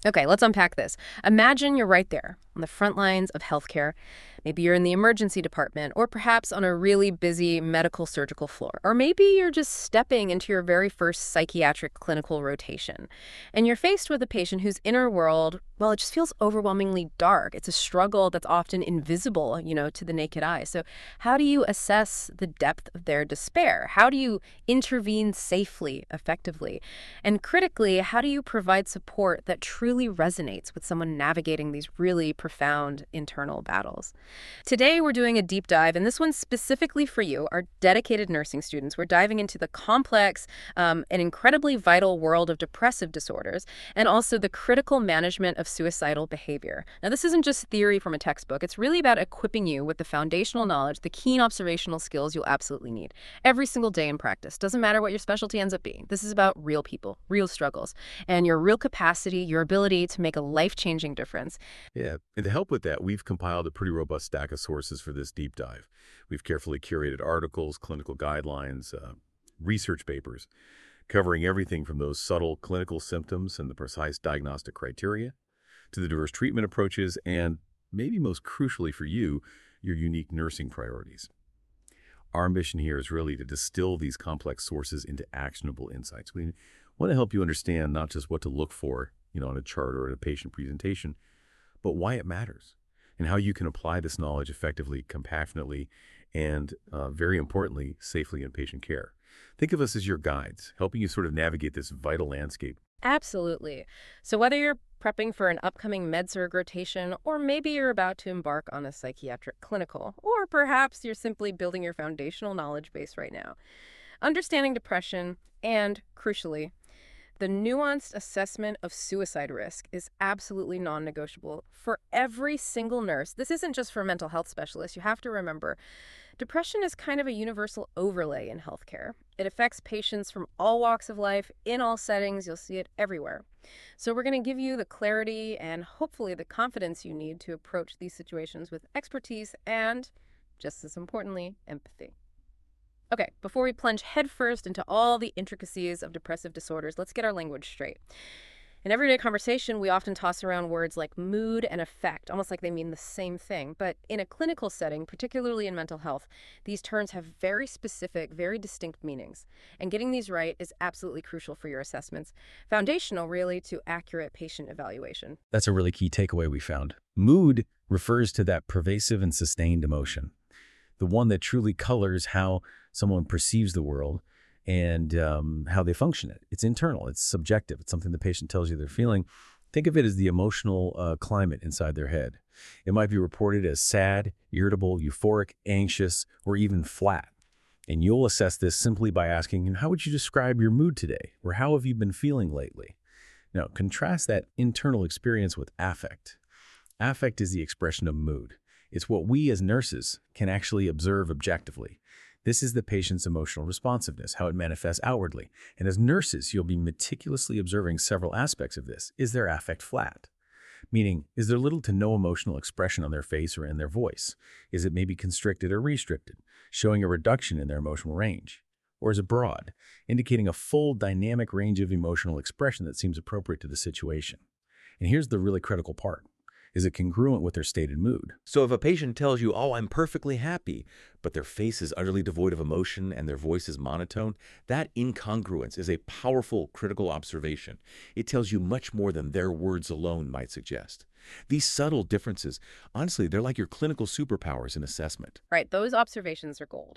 Okay, let's unpack this. Imagine you're right there on the front lines of healthcare. Maybe you're in the emergency department, or perhaps on a really busy medical surgical floor. Or maybe you're just stepping into your very first psychiatric clinical rotation. And you're faced with a patient whose inner world, well, it just feels overwhelmingly dark. It's a struggle that's often invisible, to the naked eye. So, how do you assess the depth of their despair? How do you intervene safely, effectively? And critically, how do you provide support that truly resonates with someone navigating these really profound internal battles? Today, we're doing a deep dive, and this one's specifically for you, our dedicated nursing students. We're diving into the complex and incredibly vital world of depressive disorders and also the critical management of suicidal behavior. Now, this isn't just theory from a textbook. It's really about equipping you with the foundational knowledge, the keen observational skills you'll absolutely need every single day in practice. Doesn't matter what your specialty ends up being. This is about real people, real struggles, and your real capacity, your ability to make a life-changing difference. Yeah, and to help with that, we've compiled a pretty robust stack of sources for this deep dive. We've carefully curated articles, clinical guidelines, research papers, covering everything from those subtle clinical symptoms and the precise diagnostic criteria to the diverse treatment approaches and, maybe most crucially for you, your unique nursing priorities. Our mission here is really to distill these complex sources into actionable insights. We want to help you understand not just what to look for, on a chart or in a patient presentation, but why it matters and how you can apply this knowledge effectively, compassionately, and very importantly, safely in patient care. Think of us as your guides, helping you sort of navigate this vital landscape. Absolutely. So whether you're prepping for an upcoming med-surg rotation, or maybe you're about to embark on a psychiatric clinical, or perhaps you're simply building your foundational knowledge base right now, understanding depression and, crucially, the nuanced assessment of suicide risk is absolutely non-negotiable for every single nurse. This isn't just for mental health specialists. You have to remember, depression is kind of a universal overlay in healthcare. It affects patients from all walks of life, in all settings. You'll see it everywhere. So we're going to give you the clarity and hopefully the confidence you need to approach these situations with expertise and, just as importantly, empathy. Okay, before we plunge headfirst into all the intricacies of depressive disorders, let's get our language straight. In everyday conversation, we often toss around words like mood and affect, almost like they mean the same thing. But in a clinical setting, particularly in mental health, these terms have very specific, very distinct meanings. And getting these right is absolutely crucial for your assessments, foundational, really, to accurate patient evaluation. That's a really key takeaway we found. Mood refers to that pervasive and sustained emotion, the one that truly colors how someone perceives the world and how they function it. It's internal, it's subjective, it's something the patient tells you they're feeling. Think of it as the emotional climate inside their head. It might be reported as sad, irritable, euphoric, anxious, or even flat. And you'll assess this simply by asking, how would you describe your mood today? Or how have you been feeling lately? Now, contrast that internal experience with affect. Affect is the expression of mood. It's what we as nurses can actually observe objectively. This is the patient's emotional responsiveness, how it manifests outwardly. And as nurses, you'll be meticulously observing several aspects of this. Is their affect flat? Meaning, is there little to no emotional expression on their face or in their voice? Is it maybe constricted or restricted, showing a reduction in their emotional range? Or is it broad, indicating a full dynamic range of emotional expression that seems appropriate to the situation? And here's the really critical part. Is it congruent with their stated mood? So if a patient tells you, oh, I'm perfectly happy, but their face is utterly devoid of emotion and their voice is monotone, that incongruence is a powerful critical observation. It tells you much more than their words alone might suggest. These subtle differences, honestly, they're like your clinical superpowers in assessment. Right, those observations are gold.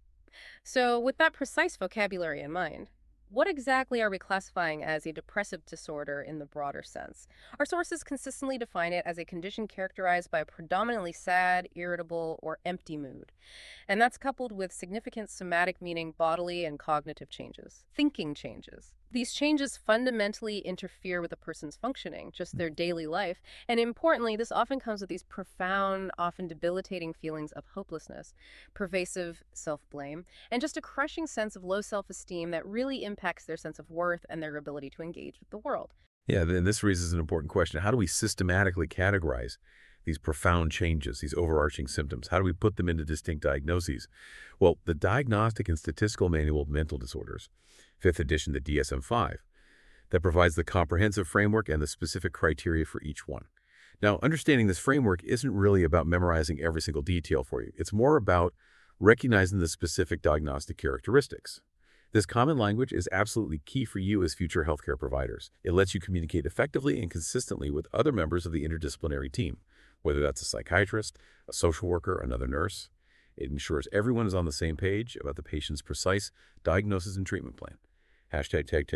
So with that precise vocabulary in mind, what exactly are we classifying as a depressive disorder in the broader sense? Our sources consistently define it as a condition characterized by a predominantly sad, irritable, or empty mood. And that's coupled with significant somatic, meaning bodily and cognitive changes, thinking changes. These changes fundamentally interfere with a person's functioning, just their daily life. And importantly, this often comes with these profound, often debilitating feelings of hopelessness, pervasive self-blame, and just a crushing sense of low self-esteem that really impacts their sense of worth and their ability to engage with the world. Yeah, then this raises an important question. How do we systematically categorize these profound changes, these overarching symptoms? How do we put them into distinct diagnoses? Well, the Diagnostic and Statistical Manual of Mental Disorders, 5th edition, the DSM-5, that provides the comprehensive framework and the specific criteria for each one. Now, understanding this framework isn't really about memorizing every single detail for you. It's more about recognizing the specific diagnostic characteristics. This common language is absolutely key for you as future healthcare providers. It lets you communicate effectively and consistently with other members of the interdisciplinary team, whether that's a psychiatrist, a social worker, another nurse. It ensures everyone is on the same page about the patient's precise diagnosis and treatment plan. Hashtag tag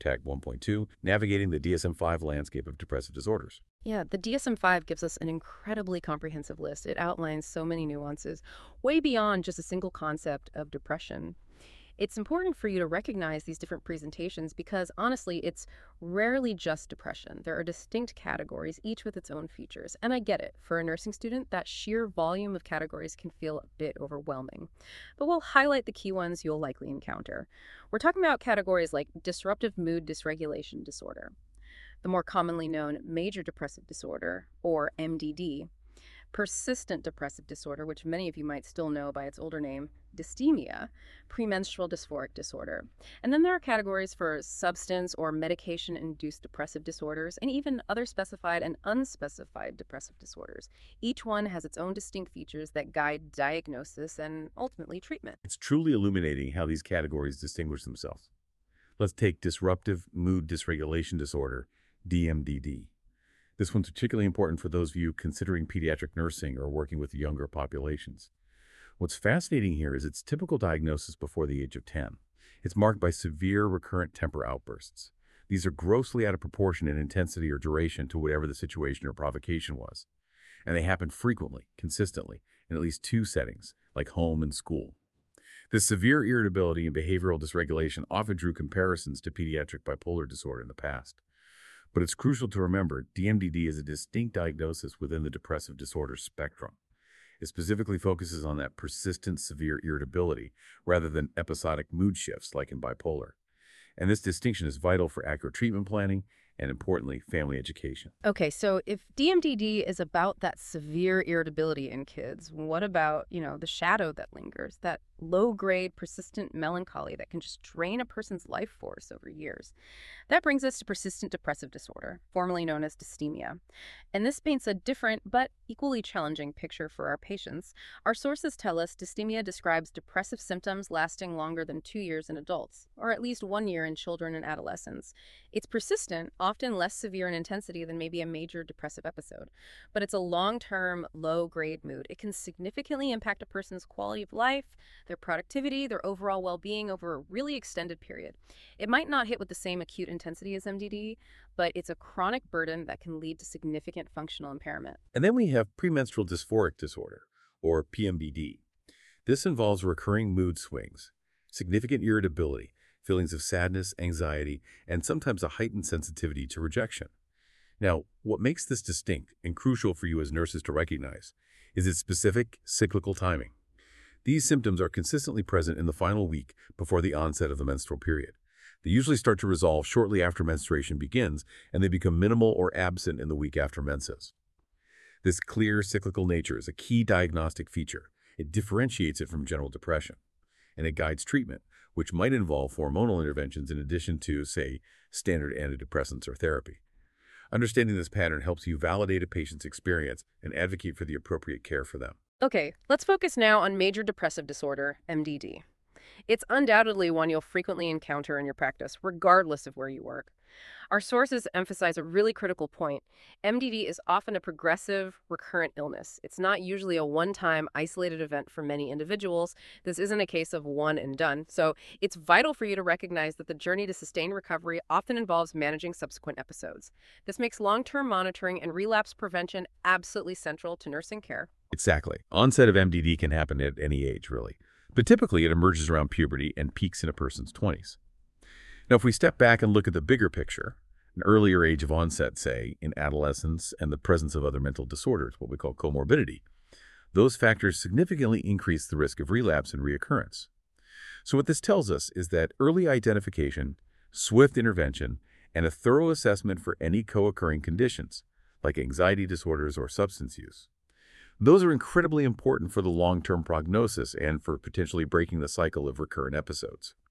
1.2, navigating the DSM-5 landscape of depressive disorders. Yeah, the DSM-5 gives us an incredibly comprehensive list. It outlines so many nuances, way beyond just a single concept of depression. It's important for you to recognize these different presentations because, honestly, it's rarely just depression. There are distinct categories, each with its own features. And I get it. For a nursing student, that sheer volume of categories can feel a bit overwhelming. But we'll highlight the key ones you'll likely encounter. We're talking about categories like disruptive mood dysregulation disorder, the more commonly known major depressive disorder, or MDD, persistent depressive disorder, which many of you might still know by its older name, dysthymia, premenstrual dysphoric disorder. And then there are categories for substance or medication-induced depressive disorders, and even other specified and unspecified depressive disorders. Each one has its own distinct features that guide diagnosis and ultimately treatment. It's truly illuminating how these categories distinguish themselves. Let's take disruptive mood dysregulation disorder, DMDD. This one's particularly important for those of you considering pediatric nursing or working with younger populations. What's fascinating here is its typical diagnosis before the age of 10. It's marked by severe recurrent temper outbursts. These are grossly out of proportion in intensity or duration to whatever the situation or provocation was. And they happen frequently, consistently, in at least two settings, like home and school. This severe irritability and behavioral dysregulation often drew comparisons to pediatric bipolar disorder in the past. But it's crucial to remember, DMDD is a distinct diagnosis within the depressive disorder spectrum. It specifically focuses on that persistent severe irritability rather than episodic mood shifts like in bipolar. And this distinction is vital for accurate treatment planning and, importantly, family education. Okay, so if DMDD is about that severe irritability in kids, what about, the shadow that lingers, that low-grade persistent melancholy that can just drain a person's life force over years? That brings us to persistent depressive disorder, formerly known as dysthymia. And this paints a different but equally challenging picture for our patients. Our sources tell us dysthymia describes depressive symptoms lasting longer than 2 years in adults, or at least 1 year in children and adolescents. It's persistent, often less severe in intensity than maybe a major depressive episode. But it's a long-term, low-grade mood. It can significantly impact a person's quality of life, their productivity, their overall well-being over a really extended period. It might not hit with the same acute intensity as MDD, but it's a chronic burden that can lead to significant functional impairment. And then we have premenstrual dysphoric disorder, or PMDD. This involves recurring mood swings, significant irritability, feelings of sadness, anxiety, and sometimes a heightened sensitivity to rejection. Now, what makes this distinct and crucial for you as nurses to recognize is its specific cyclical timing. These symptoms are consistently present in the final week before the onset of the menstrual period. They usually start to resolve shortly after menstruation begins, and they become minimal or absent in the week after menses. This clear cyclical nature is a key diagnostic feature. It differentiates it from general depression, and it guides treatment, which might involve hormonal interventions in addition to, say, standard antidepressants or therapy. Understanding this pattern helps you validate a patient's experience and advocate for the appropriate care for them. Okay, let's focus now on major depressive disorder, MDD. It's undoubtedly one you'll frequently encounter in your practice, regardless of where you work. Our sources emphasize a really critical point. MDD is often a progressive, recurrent illness. It's not usually a one-time, isolated event for many individuals. This isn't a case of one and done. So it's vital for you to recognize that the journey to sustained recovery often involves managing subsequent episodes. This makes long-term monitoring and relapse prevention absolutely central to nursing care. Exactly. Onset of MDD can happen at any age, really. But typically it emerges around puberty and peaks in a person's 20s. Now, if we step back and look at the bigger picture, an earlier age of onset, say, in adolescence and the presence of other mental disorders, what we call comorbidity, those factors significantly increase the risk of relapse and reoccurrence. So what this tells us is that early identification, swift intervention, and a thorough assessment for any co-occurring conditions, like anxiety disorders or substance use, those are incredibly important for the long-term prognosis and for potentially breaking the cycle of recurrent episodes.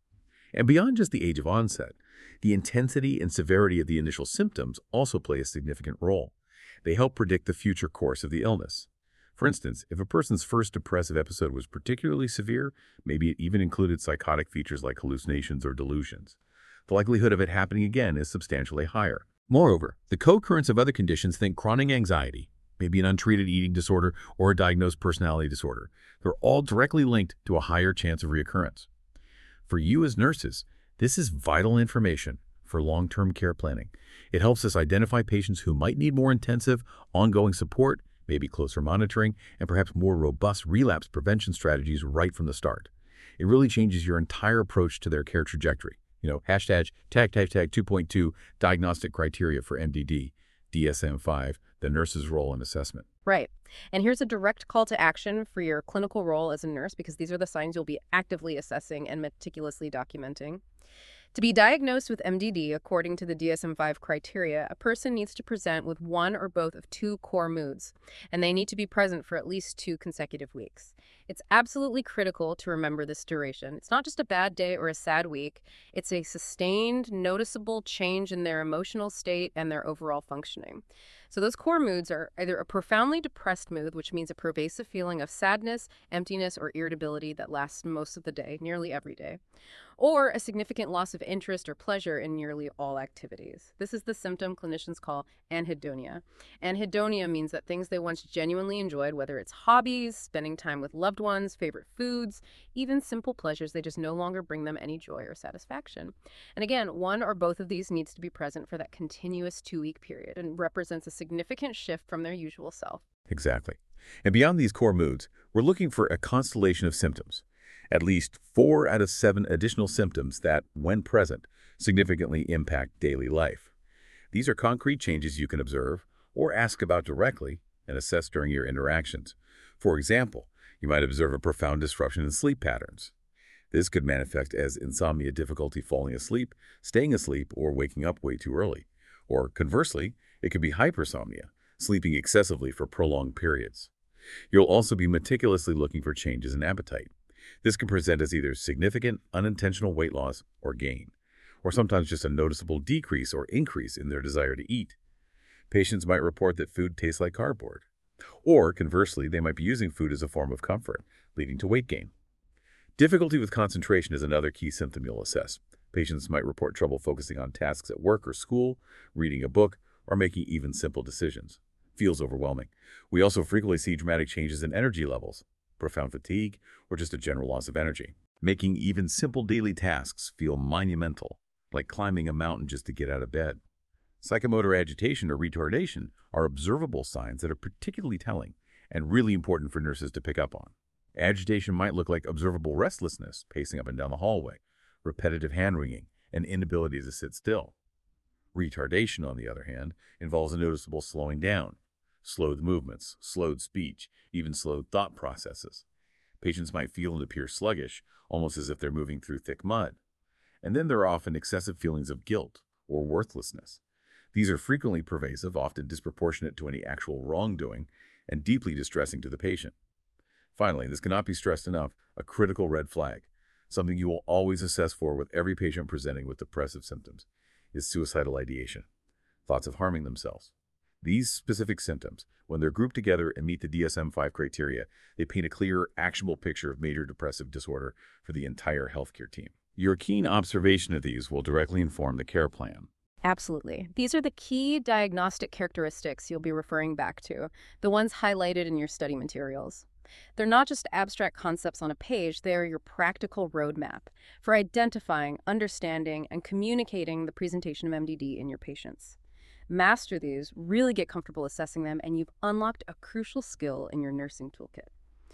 And beyond just the age of onset, the intensity and severity of the initial symptoms also play a significant role. They help predict the future course of the illness. For instance, if a person's first depressive episode was particularly severe, maybe it even included psychotic features like hallucinations or delusions, the likelihood of it happening again is substantially higher. Moreover, the co-occurrence of other conditions, think chronic anxiety, maybe an untreated eating disorder or a diagnosed personality disorder, they're all directly linked to a higher chance of reoccurrence. For you as nurses, this is vital information for long-term care planning. It helps us identify patients who might need more intensive, ongoing support, maybe closer monitoring, and perhaps more robust relapse prevention strategies right from the start. It really changes your entire approach to their care trajectory. Hashtag tag 2.2 diagnostic criteria for MDD, DSM-5, the nurse's role in assessment. Right. And here's a direct call to action for your clinical role as a nurse, because these are the signs you'll be actively assessing and meticulously documenting. To be diagnosed with MDD, according to the DSM-5 criteria, a person needs to present with one or both of two core moods, and they need to be present for at least 2 consecutive weeks. It's absolutely critical to remember this duration. It's not just a bad day or a sad week. It's a sustained, noticeable change in their emotional state and their overall functioning. So those core moods are either a profoundly depressed mood, which means a pervasive feeling of sadness, emptiness, or irritability that lasts most of the day, nearly every day, or a significant loss of interest or pleasure in nearly all activities. This is the symptom clinicians call anhedonia. Anhedonia means that things they once genuinely enjoyed, whether it's hobbies, spending time with loved ones, favorite foods, even simple pleasures, they just no longer bring them any joy or satisfaction. And again, one or both of these needs to be present for that continuous 2-week period and represents a significant shift from their usual self. Exactly. And beyond these core moods, we're looking for a constellation of symptoms. At least 4 out of 7 additional symptoms that, when present, significantly impact daily life. These are concrete changes you can observe or ask about directly and assess during your interactions. For example, you might observe a profound disruption in sleep patterns. This could manifest as insomnia, difficulty falling asleep, staying asleep, or waking up way too early. Or conversely, it could be hypersomnia, sleeping excessively for prolonged periods. You'll also be meticulously looking for changes in appetite. This can present as either significant, unintentional weight loss or gain, or sometimes just a noticeable decrease or increase in their desire to eat. Patients might report that food tastes like cardboard. Or, conversely, they might be using food as a form of comfort, leading to weight gain. Difficulty with concentration is another key symptom you'll assess. Patients might report trouble focusing on tasks at work or school, reading a book, or making even simple decisions. Feels overwhelming. We also frequently see dramatic changes in energy levels, profound fatigue, or just a general loss of energy, making even simple daily tasks feel monumental, like climbing a mountain just to get out of bed. Psychomotor agitation or retardation are observable signs that are particularly telling and really important for nurses to pick up on. Agitation might look like observable restlessness, pacing up and down the hallway, repetitive hand-wringing, and inability to sit still. Retardation, on the other hand, involves a noticeable slowing down, slowed movements, slowed speech, even slowed thought processes. Patients might feel and appear sluggish, almost as if they're moving through thick mud. And then there are often excessive feelings of guilt or worthlessness. These are frequently pervasive, often disproportionate to any actual wrongdoing, and deeply distressing to the patient. Finally, this cannot be stressed enough, a critical red flag, something you will always assess for with every patient presenting with depressive symptoms, is suicidal ideation, thoughts of harming themselves. These specific symptoms, when they're grouped together and meet the DSM-5 criteria, they paint a clear, actionable picture of major depressive disorder for the entire healthcare team. Your keen observation of these will directly inform the care plan. Absolutely. These are the key diagnostic characteristics you'll be referring back to, the ones highlighted in your study materials. They're not just abstract concepts on a page, they are your practical roadmap for identifying, understanding, and communicating the presentation of MDD in your patients. Master these, really get comfortable assessing them, and you've unlocked a crucial skill in your nursing toolkit.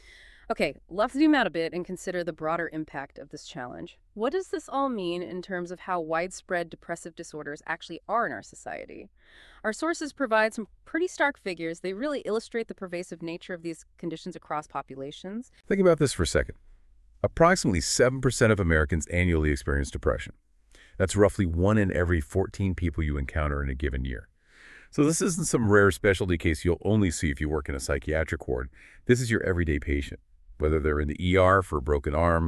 Okay, let's zoom out a bit and consider the broader impact of this challenge. What does this all mean in terms of how widespread depressive disorders actually are in our society? Our sources provide some pretty stark figures. They really illustrate the pervasive nature of these conditions across populations. Think about this for a second. Approximately 7% of Americans annually experience depression. That's roughly 1 in every 14 people you encounter in a given year. So this isn't some rare specialty case you'll only see if you work in a psychiatric ward. This is your everyday patient, whether they're in the ER for a broken arm,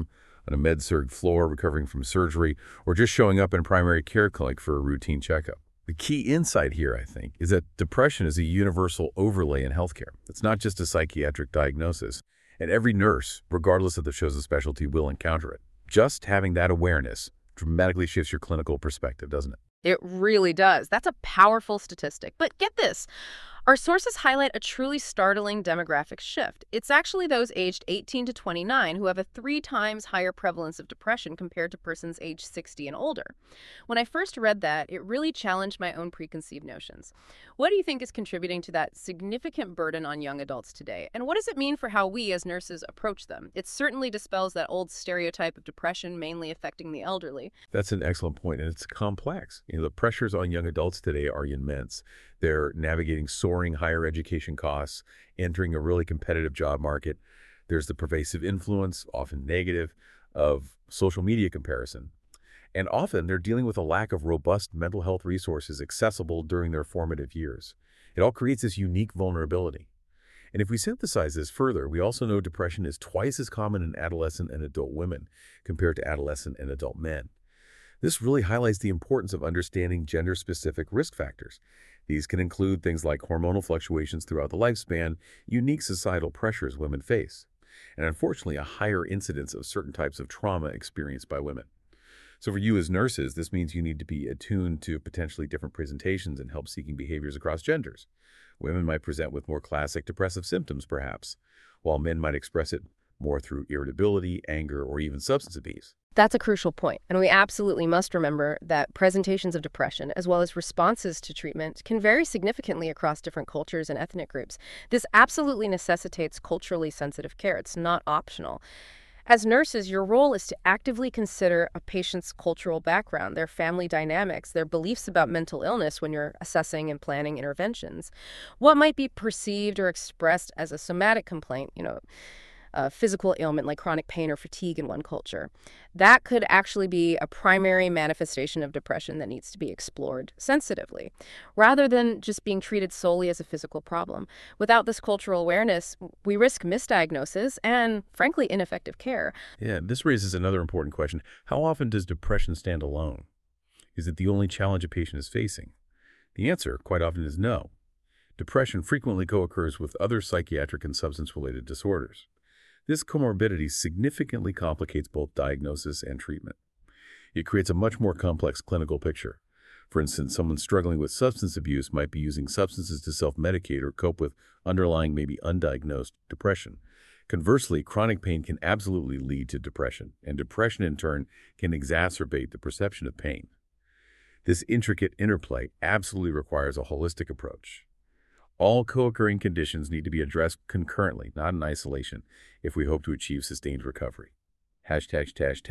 on a med-surg floor recovering from surgery, or just showing up in a primary care clinic for a routine checkup. The key insight here, I think, is that depression is a universal overlay in healthcare. It's not just a psychiatric diagnosis, and every nurse, regardless of the chosen specialty, will encounter it. Just having that awareness dramatically shifts your clinical perspective, doesn't it? It really does. That's a powerful statistic. But get this. Our sources highlight a truly startling demographic shift. It's actually those aged 18 to 29 who have a 3 times higher prevalence of depression compared to persons aged 60 and older. When I first read that, it really challenged my own preconceived notions. What do you think is contributing to that significant burden on young adults today? And what does it mean for how we as nurses approach them? It certainly dispels that old stereotype of depression mainly affecting the elderly. That's an excellent point, and it's complex. The pressures on young adults today are immense. They're navigating soaring higher education costs, entering a really competitive job market. There's the pervasive influence, often negative, of social media comparison. And often they're dealing with a lack of robust mental health resources accessible during their formative years. It all creates this unique vulnerability. And if we synthesize this further, we also know depression is twice as common in adolescent and adult women compared to adolescent and adult men. This really highlights the importance of understanding gender-specific risk factors. These can include things like hormonal fluctuations throughout the lifespan, unique societal pressures women face, and unfortunately a higher incidence of certain types of trauma experienced by women. So for you as nurses, this means you need to be attuned to potentially different presentations and help-seeking behaviors across genders. Women might present with more classic depressive symptoms, perhaps, while men might express it more through irritability, anger, or even substance abuse. That's a crucial point, and we absolutely must remember that presentations of depression, as well as responses to treatment, can vary significantly across different cultures and ethnic groups. This absolutely necessitates culturally sensitive care. It's not optional. As nurses, your role is to actively consider a patient's cultural background, their family dynamics, their beliefs about mental illness when you're assessing and planning interventions. What might be perceived or expressed as a somatic complaint, a physical ailment like chronic pain or fatigue in one culture, that could actually be a primary manifestation of depression that needs to be explored sensitively, rather than just being treated solely as a physical problem. Without this cultural awareness, we risk misdiagnosis and, frankly, ineffective care. Yeah, this raises another important question. How often does depression stand alone? Is it the only challenge a patient is facing? The answer, quite often, is no. Depression frequently co-occurs with other psychiatric and substance-related disorders. This comorbidity significantly complicates both diagnosis and treatment. It creates a much more complex clinical picture. For instance, someone struggling with substance abuse might be using substances to self-medicate or cope with underlying, maybe undiagnosed depression. Conversely, chronic pain can absolutely lead to depression, and depression in turn can exacerbate the perception of pain. This intricate interplay absolutely requires a holistic approach. All co-occurring conditions need to be addressed concurrently, not in isolation, if we hope to achieve sustained recovery. Hashtag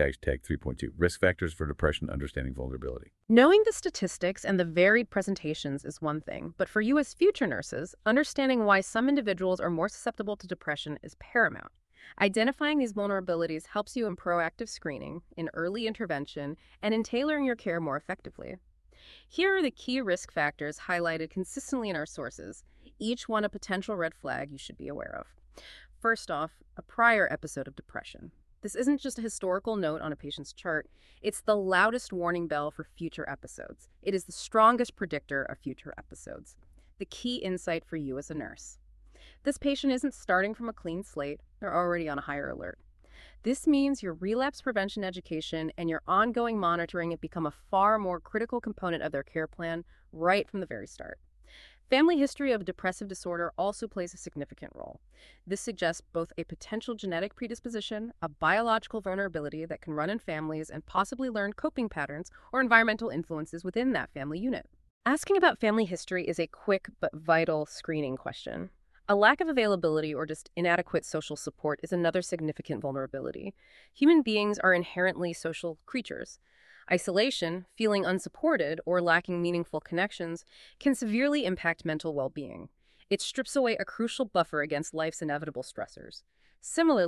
3.2, risk factors for depression, understanding vulnerability. Knowing the statistics and the varied presentations is one thing, but for you as future nurses, understanding why some individuals are more susceptible to depression is paramount. Identifying these vulnerabilities helps you in proactive screening, in early intervention, and in tailoring your care more effectively. Here are the key risk factors highlighted consistently in our sources, each one a potential red flag you should be aware of. First off, a prior episode of depression. This isn't just a historical note on a patient's chart, it's the loudest warning bell for future episodes. It is the strongest predictor of future episodes. The key insight for you as a nurse. This patient isn't starting from a clean slate, they're already on a higher alert. This means your relapse prevention education and your ongoing monitoring have become a far more critical component of their care plan right from the very start. Family history of depressive disorder also plays a significant role. This suggests both a potential genetic predisposition, a biological vulnerability that can run in families, and possibly learned coping patterns or environmental influences within that family unit. Asking about family history is a quick but vital screening question. A lack of availability or just inadequate social support is another significant vulnerability. Human beings are inherently social creatures. Isolation, feeling unsupported, or lacking meaningful connections can severely impact mental well-being. It strips away a crucial buffer against life's inevitable stressors. Similarly,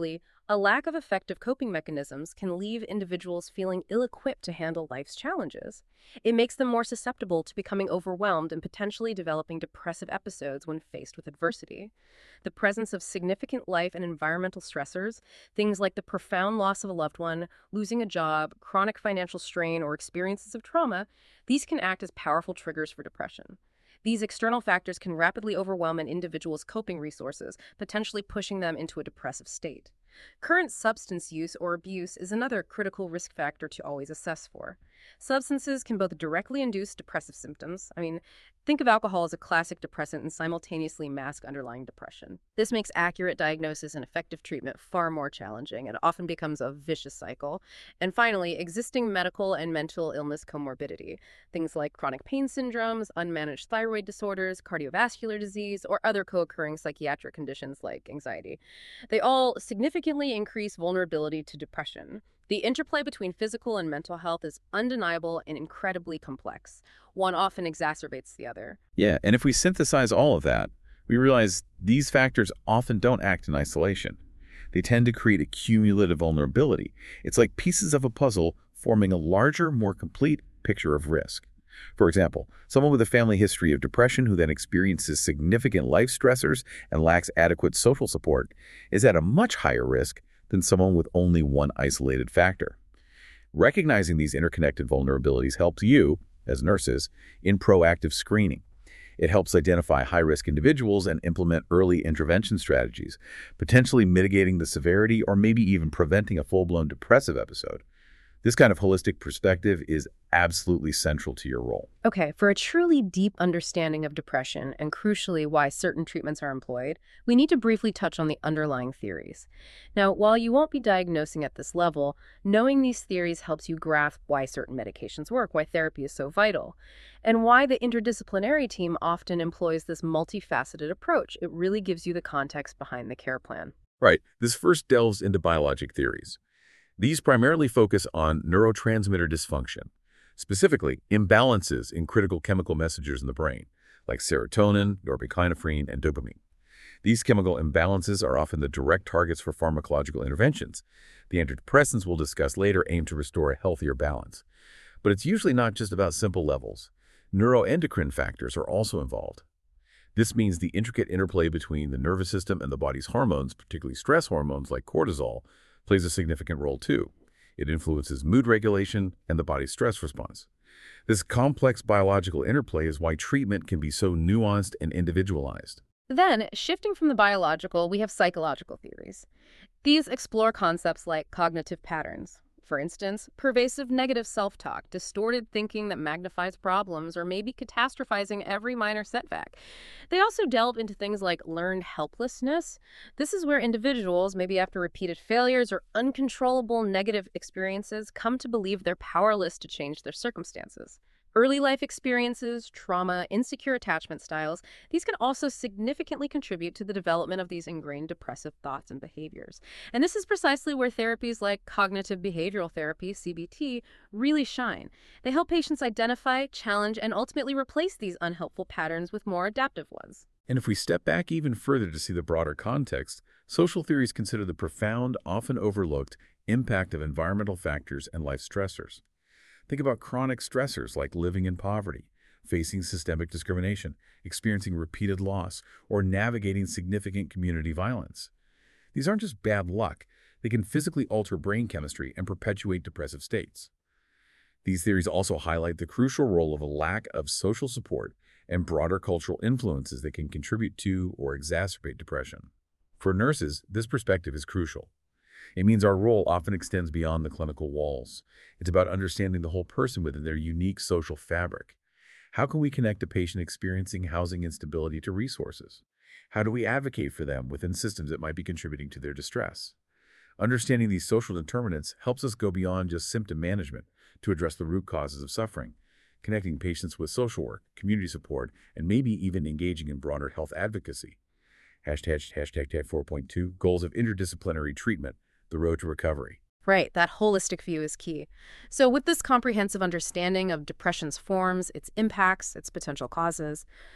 A lack of effective coping mechanisms can leave individuals feeling ill-equipped to handle life's challenges. It makes them more susceptible to becoming overwhelmed and potentially developing depressive episodes when faced with adversity. The presence of significant life and environmental stressors, things like the profound loss of a loved one, losing a job, chronic financial strain, or experiences of trauma, these can act as powerful triggers for depression. These external factors can rapidly overwhelm an individual's coping resources, potentially pushing them into a depressive state. Current substance use or abuse is another critical risk factor to always assess for. Substances can both directly induce depressive symptoms. Think of alcohol as a classic depressant and simultaneously mask underlying depression. This makes accurate diagnosis and effective treatment far more challenging and often becomes a vicious cycle. And finally, existing medical and mental illness comorbidity. Things like chronic pain syndromes, unmanaged thyroid disorders, cardiovascular disease, or other co-occurring psychiatric conditions like anxiety. They all significantly increase vulnerability to depression. The interplay between physical and mental health is undeniable and incredibly complex. One often exacerbates the other. Yeah, and if we synthesize all of that, we realize these factors often don't act in isolation. They tend to create a cumulative vulnerability. It's like pieces of a puzzle forming a larger, more complete picture of risk. For example, someone with a family history of depression who then experiences significant life stressors and lacks adequate social support is at a much higher risk than someone with only one isolated factor. Recognizing these interconnected vulnerabilities helps you, as nurses, in proactive screening. It helps identify high-risk individuals and implement early intervention strategies, potentially mitigating the severity or maybe even preventing a full-blown depressive episode. This kind of holistic perspective is absolutely central to your role. Okay, for a truly deep understanding of depression and crucially why certain treatments are employed, we need to briefly touch on the underlying theories. Now, while you won't be diagnosing at this level, knowing these theories helps you grasp why certain medications work, why therapy is so vital, and why the interdisciplinary team often employs this multifaceted approach. It really gives you the context behind the care plan. Right. This first delves into biologic theories. These primarily focus on neurotransmitter dysfunction, specifically imbalances in critical chemical messengers in the brain, like serotonin, norepinephrine, and dopamine. These chemical imbalances are often the direct targets for pharmacological interventions. The antidepressants we'll discuss later aim to restore a healthier balance. But it's usually not just about simple levels. Neuroendocrine factors are also involved. This means the intricate interplay between the nervous system and the body's hormones, particularly stress hormones like cortisol, plays a significant role too. It influences mood regulation and the body's stress response. This complex biological interplay is why treatment can be so nuanced and individualized. Then, shifting from the biological, we have psychological theories. These explore concepts like cognitive patterns. For instance, pervasive negative self-talk, distorted thinking that magnifies problems, or maybe catastrophizing every minor setback. They also delve into things like learned helplessness. This is where individuals, maybe after repeated failures or uncontrollable negative experiences, come to believe they're powerless to change their circumstances. Early life experiences, trauma, insecure attachment styles, these can also significantly contribute to the development of these ingrained depressive thoughts and behaviors. And this is precisely where therapies like cognitive behavioral therapy, CBT, really shine. They help patients identify, challenge, and ultimately replace these unhelpful patterns with more adaptive ones. And if we step back even further to see the broader context, social theories consider the profound, often overlooked, impact of environmental factors and life stressors. Think about chronic stressors like living in poverty, facing systemic discrimination, experiencing repeated loss, or navigating significant community violence. These aren't just bad luck. They can physically alter brain chemistry and perpetuate depressive states. These theories also highlight the crucial role of a lack of social support and broader cultural influences that can contribute to or exacerbate depression. For nurses, this perspective is crucial. It means our role often extends beyond the clinical walls. It's about understanding the whole person within their unique social fabric. How can we connect a patient experiencing housing instability to resources? How do we advocate for them within systems that might be contributing to their distress? Understanding these social determinants helps us go beyond just symptom management to address the root causes of suffering, connecting patients with social work, community support, and maybe even engaging in broader health advocacy. Hashtag 4.2, Goals of Interdisciplinary Treatment. The road to recovery. Right, that holistic view is key. So with this comprehensive understanding of depression's forms, its impacts, its potential causes,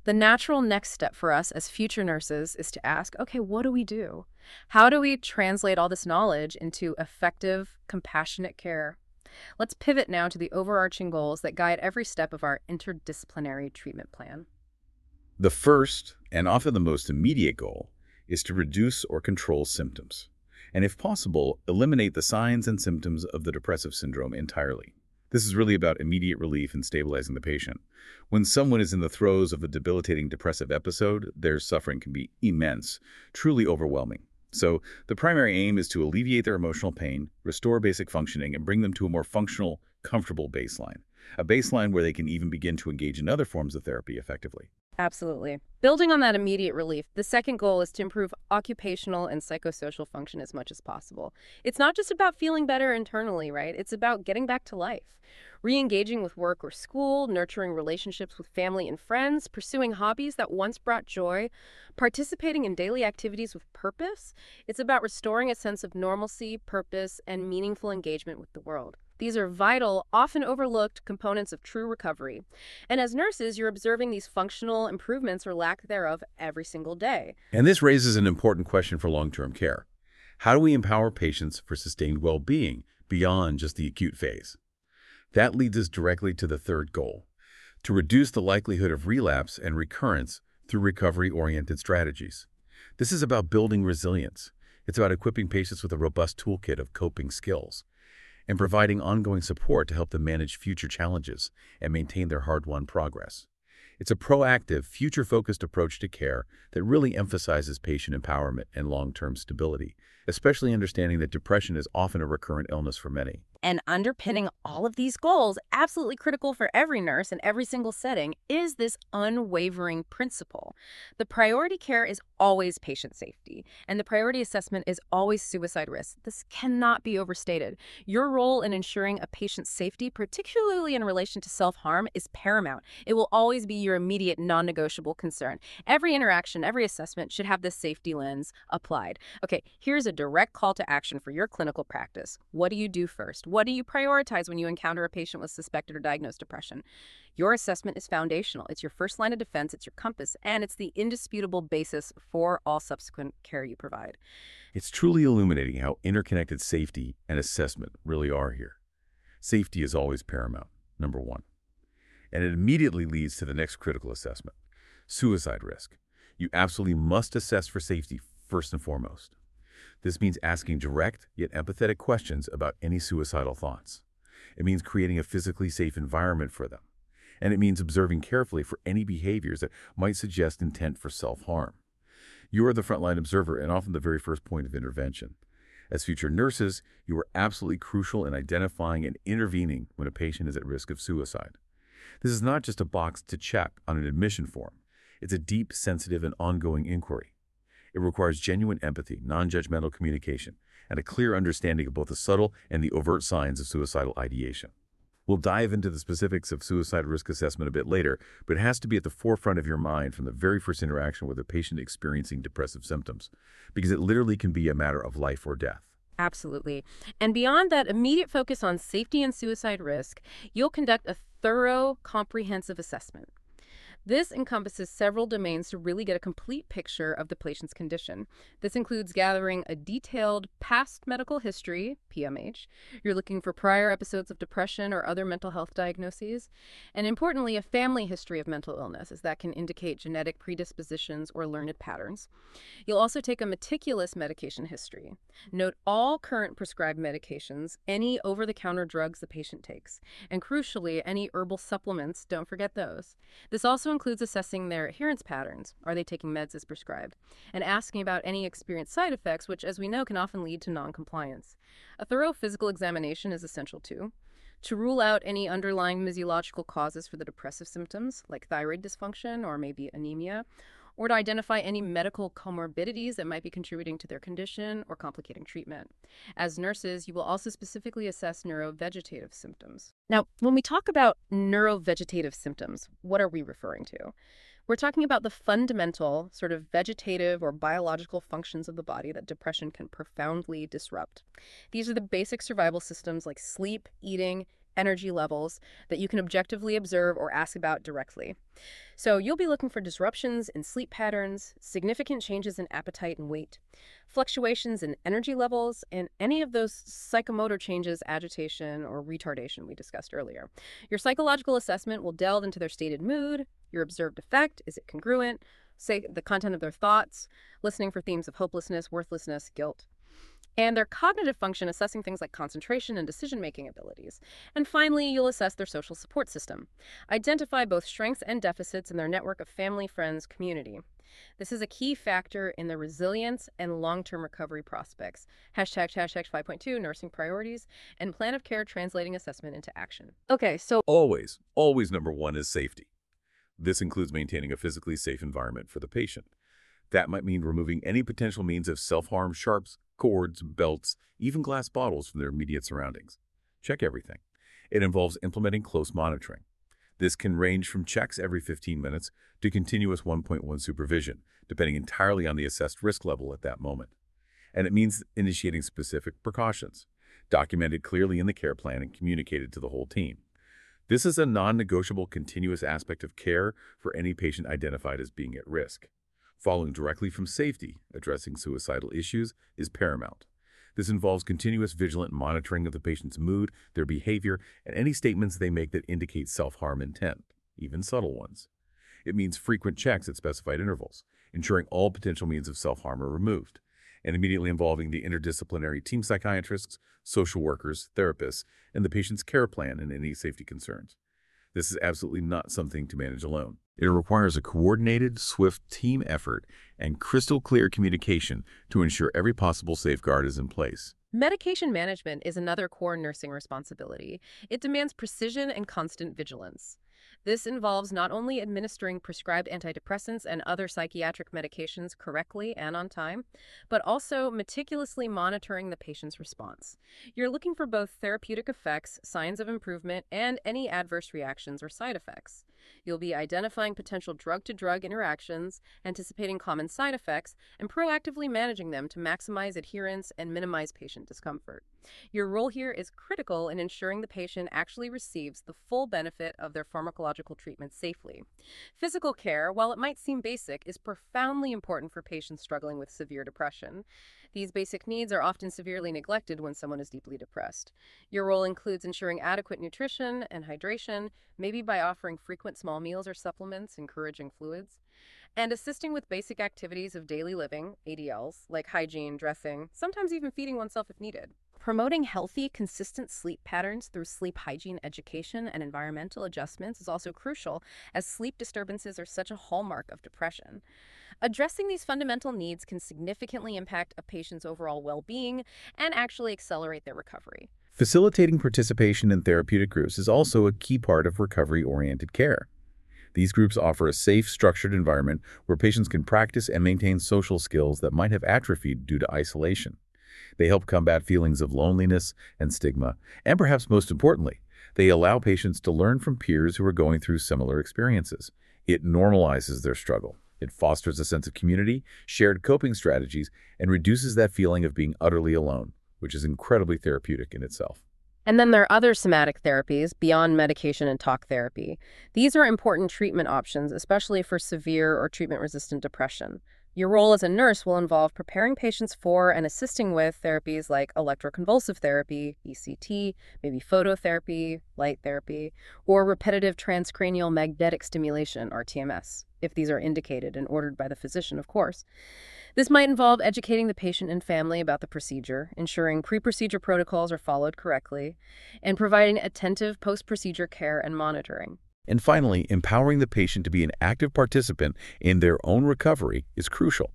The natural next step for us as future nurses is to ask, okay, what do we do? How do we translate all this knowledge into effective, compassionate care? Let's pivot now to the overarching goals that guide every step of our interdisciplinary treatment plan. The first, and often the most immediate goal, is to reduce or control symptoms, and if possible, eliminate the signs and symptoms of the depressive syndrome entirely. This is really about immediate relief and stabilizing the patient. When someone is in the throes of a debilitating depressive episode, their suffering can be immense, truly overwhelming. So the primary aim is to alleviate their emotional pain, restore basic functioning, and bring them to a more functional, comfortable baseline. A baseline where they can even begin to engage in other forms of therapy effectively. Absolutely. Building on that immediate relief, the second goal is to improve occupational and psychosocial function as much as possible. It's not just about feeling better internally, right? It's about getting back to life. Re-engaging with work or school, nurturing relationships with family and friends, pursuing hobbies that once brought joy, participating in daily activities with purpose. It's about restoring a sense of normalcy, purpose, and meaningful engagement with the world. These are vital, often overlooked components of true recovery. And as nurses, you're observing these functional improvements or lack thereof every single day. And this raises an important question for long-term care. How do we empower patients for sustained well-being beyond just the acute phase? That leads us directly to the third goal, to reduce the likelihood of relapse and recurrence through recovery-oriented strategies. This is about building resilience. It's about equipping patients with a robust toolkit of coping skills and providing ongoing support to help them manage future challenges and maintain their hard-won progress. It's a proactive, future-focused approach to care that really emphasizes patient empowerment and long-term stability, especially understanding that depression is often a recurrent illness for many. And underpinning all of these goals, absolutely critical for every nurse in every single setting, is this unwavering principle. The priority care is always patient safety, and the priority assessment is always suicide risk. This cannot be overstated. Your role in ensuring a patient's safety, particularly in relation to self-harm, is paramount. It will always be your immediate non-negotiable concern. Every interaction, every assessment should have this safety lens applied. Okay, here's a direct call to action for your clinical practice. What do you do first? What do you prioritize when you encounter a patient with suspected or diagnosed depression? Your assessment is foundational. It's your first line of defense, it's your compass, and it's the indisputable basis for all subsequent care you provide. It's truly illuminating how interconnected safety and assessment really are here. Safety is always paramount, number one. And it immediately leads to the next critical assessment, suicide risk. You absolutely must assess for safety first and foremost. This means asking direct yet empathetic questions about any suicidal thoughts. It means creating a physically safe environment for them. And it means observing carefully for any behaviors that might suggest intent for self-harm. You are the frontline observer and often the very first point of intervention. As future nurses, you are absolutely crucial in identifying and intervening when a patient is at risk of suicide. This is not just a box to check on an admission form. It's a deep, sensitive, and ongoing inquiry. It requires genuine empathy, non-judgmental communication, and a clear understanding of both the subtle and the overt signs of suicidal ideation. We'll dive into the specifics of suicide risk assessment a bit later, but it has to be at the forefront of your mind from the very first interaction with a patient experiencing depressive symptoms, because it literally can be a matter of life or death. Absolutely. And beyond that immediate focus on safety and suicide risk, you'll conduct a thorough, comprehensive assessment. This encompasses several domains to really get a complete picture of the patient's condition. This includes gathering a detailed past medical history, PMH. You're looking for prior episodes of depression or other mental health diagnoses. And importantly, a family history of mental illness, as that can indicate genetic predispositions or learned patterns. You'll also take a meticulous medication history. Note all current prescribed medications, any over-the-counter drugs the patient takes, and crucially, any herbal supplements, don't forget those. This also includes assessing their adherence patterns. Are they taking meds as prescribed? And asking about any experienced side effects, which, as we know, can often lead to noncompliance. A thorough physical examination is essential too, to rule out any underlying physiological causes for the depressive symptoms, like thyroid dysfunction or maybe anemia, or to identify any medical comorbidities that might be contributing to their condition or complicating treatment. As nurses, you will also specifically assess neurovegetative symptoms. Now, when we talk about neurovegetative symptoms, what are we referring to? We're talking about the fundamental sort of vegetative or biological functions of the body that depression can profoundly disrupt. These are the basic survival systems like sleep, eating, energy levels that you can objectively observe or ask about directly. So you'll be looking for disruptions in sleep patterns, significant changes in appetite and weight, fluctuations in energy levels, and any of those psychomotor changes, agitation, or retardation we discussed earlier. Your psychological assessment will delve into their stated mood, your observed effect, is it congruent, say the content of their thoughts, listening for themes of hopelessness, worthlessness, guilt, and their cognitive function, assessing things like concentration and decision-making abilities. And finally, you'll assess their social support system. Identify both strengths and deficits in their network of family, friends, community. This is a key factor in their resilience and long-term recovery prospects. Hashtag 5.2, nursing priorities, and plan of care translating assessment into action. Okay, so Always number one is safety. This includes maintaining a physically safe environment for the patient. That might mean removing any potential means of self-harm, sharps, cords, belts, even glass bottles from their immediate surroundings. Check everything. It involves implementing close monitoring. This can range from checks every 15 minutes to continuous 1.1 supervision, depending entirely on the assessed risk level at that moment. And it means initiating specific precautions, documented clearly in the care plan and communicated to the whole team. This is a non-negotiable continuous aspect of care for any patient identified as being at risk. Following directly from safety, addressing suicidal issues is paramount. This involves continuous vigilant monitoring of the patient's mood, their behavior, and any statements they make that indicate self-harm intent, even subtle ones. It means frequent checks at specified intervals, ensuring all potential means of self-harm are removed, and immediately involving the interdisciplinary team psychiatrists, social workers, therapists, and the patient's care plan in any safety concerns. This is absolutely not something to manage alone. It requires a coordinated, swift team effort and crystal clear communication to ensure every possible safeguard is in place. medication management is another core nursing responsibility. It demands precision and constant vigilance. This involves not only administering prescribed antidepressants and other psychiatric medications correctly and on time, but also meticulously monitoring the patient's response. You're looking for both therapeutic effects, signs of improvement, and any adverse reactions or side effects. You'll be identifying potential drug-to-drug interactions, anticipating common side effects, and proactively managing them to maximize adherence and minimize patient discomfort. Your role here is critical in ensuring the patient actually receives the full benefit of their pharmacological treatment safely. Physical care, while it might seem basic, is profoundly important for patients struggling with severe depression. These basic needs are often severely neglected when someone is deeply depressed. Your role includes ensuring adequate nutrition and hydration, maybe by offering frequent small meals or supplements, encouraging fluids, and assisting with basic activities of daily living, ADLs, like hygiene, dressing, sometimes even feeding oneself if needed. Promoting healthy, consistent sleep patterns through sleep hygiene education and environmental adjustments is also crucial, as sleep disturbances are such a hallmark of depression. Addressing these fundamental needs can significantly impact a patient's overall well-being and actually accelerate their recovery. Facilitating participation in therapeutic groups is also a key part of recovery-oriented care. These groups offer a safe, structured environment where patients can practice and maintain social skills that might have atrophied due to isolation. They help combat feelings of loneliness and stigma, and perhaps most importantly, they allow patients to learn from peers who are going through similar experiences. It normalizes their struggle. It fosters a sense of community, shared coping strategies, and reduces that feeling of being utterly alone, which is incredibly therapeutic in itself. And then there are other somatic therapies beyond medication and talk therapy. These are important treatment options, especially for severe or treatment-resistant depression. Your role as a nurse will involve preparing patients for and assisting with therapies like electroconvulsive therapy, ECT, maybe phototherapy, light therapy, or repetitive transcranial magnetic stimulation, RTMS, if these are indicated and ordered by the physician, of course. This might involve educating the patient and family about the procedure, ensuring pre-procedure protocols are followed correctly, and providing attentive post-procedure care and monitoring. And finally, empowering the patient to be an active participant in their own recovery is crucial.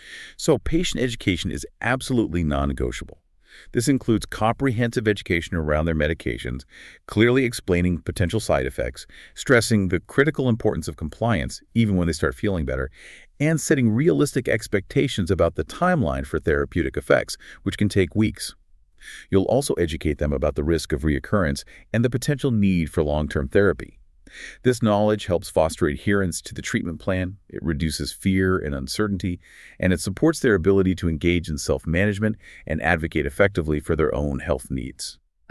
So patient education is absolutely non-negotiable. This includes comprehensive education around their medications, clearly explaining potential side effects, stressing the critical importance of compliance even when they start feeling better, and setting realistic expectations about the timeline for therapeutic effects, which can take weeks. You'll also educate them about the risk of reoccurrence and the potential need for long-term therapy. This knowledge helps foster adherence to the treatment plan, it reduces fear and uncertainty, and it supports their ability to engage in self-management and advocate effectively for their own health needs.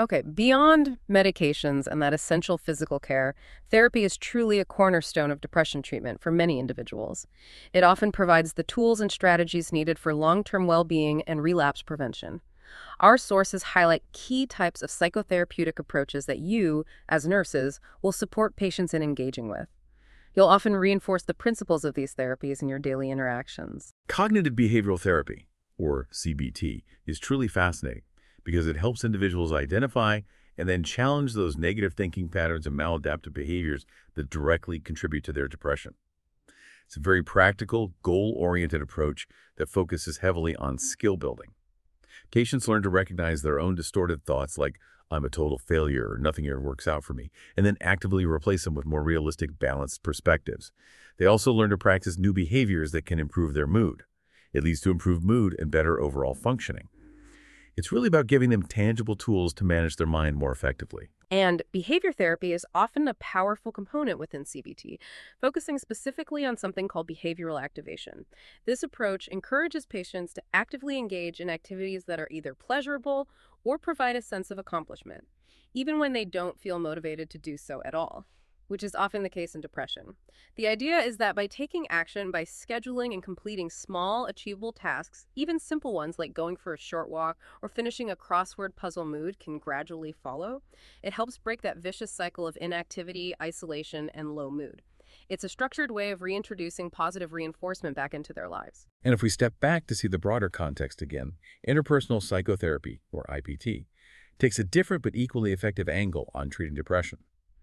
Okay, beyond medications and that essential physical care, therapy is truly a cornerstone of depression treatment for many individuals. It often provides the tools and strategies needed for long-term well-being and relapse prevention. Our sources highlight key types of psychotherapeutic approaches that you, as nurses, will support patients in engaging with. You'll often reinforce the principles of these therapies in your daily interactions. Cognitive behavioral therapy, or CBT, is truly fascinating because it helps individuals identify and then challenge those negative thinking patterns and maladaptive behaviors that directly contribute to their depression. It's a very practical, goal-oriented approach that focuses heavily on skill building. Patients learn to recognize their own distorted thoughts like, I'm a total failure or nothing ever works out for me, and then actively replace them with more realistic, balanced perspectives. They also learn to practice new behaviors that can improve their mood. It leads to improved mood and better overall functioning. It's really about giving them tangible tools to manage their mind more effectively. And behavior therapy is often a powerful component within CBT, focusing specifically on something called behavioral activation. This approach encourages patients to actively engage in activities that are either pleasurable or provide a sense of accomplishment, even when they don't feel motivated to do so at all, which is often the case in depression. The idea is that by taking action, by scheduling and completing small, achievable tasks, even simple ones like going for a short walk or finishing a crossword puzzle mood can gradually follow. It helps break that vicious cycle of inactivity, isolation, and low mood. It's a structured way of reintroducing positive reinforcement back into their lives. And if we step back to see the broader context again, interpersonal psychotherapy, or IPT, takes a different but equally effective angle on treating depression.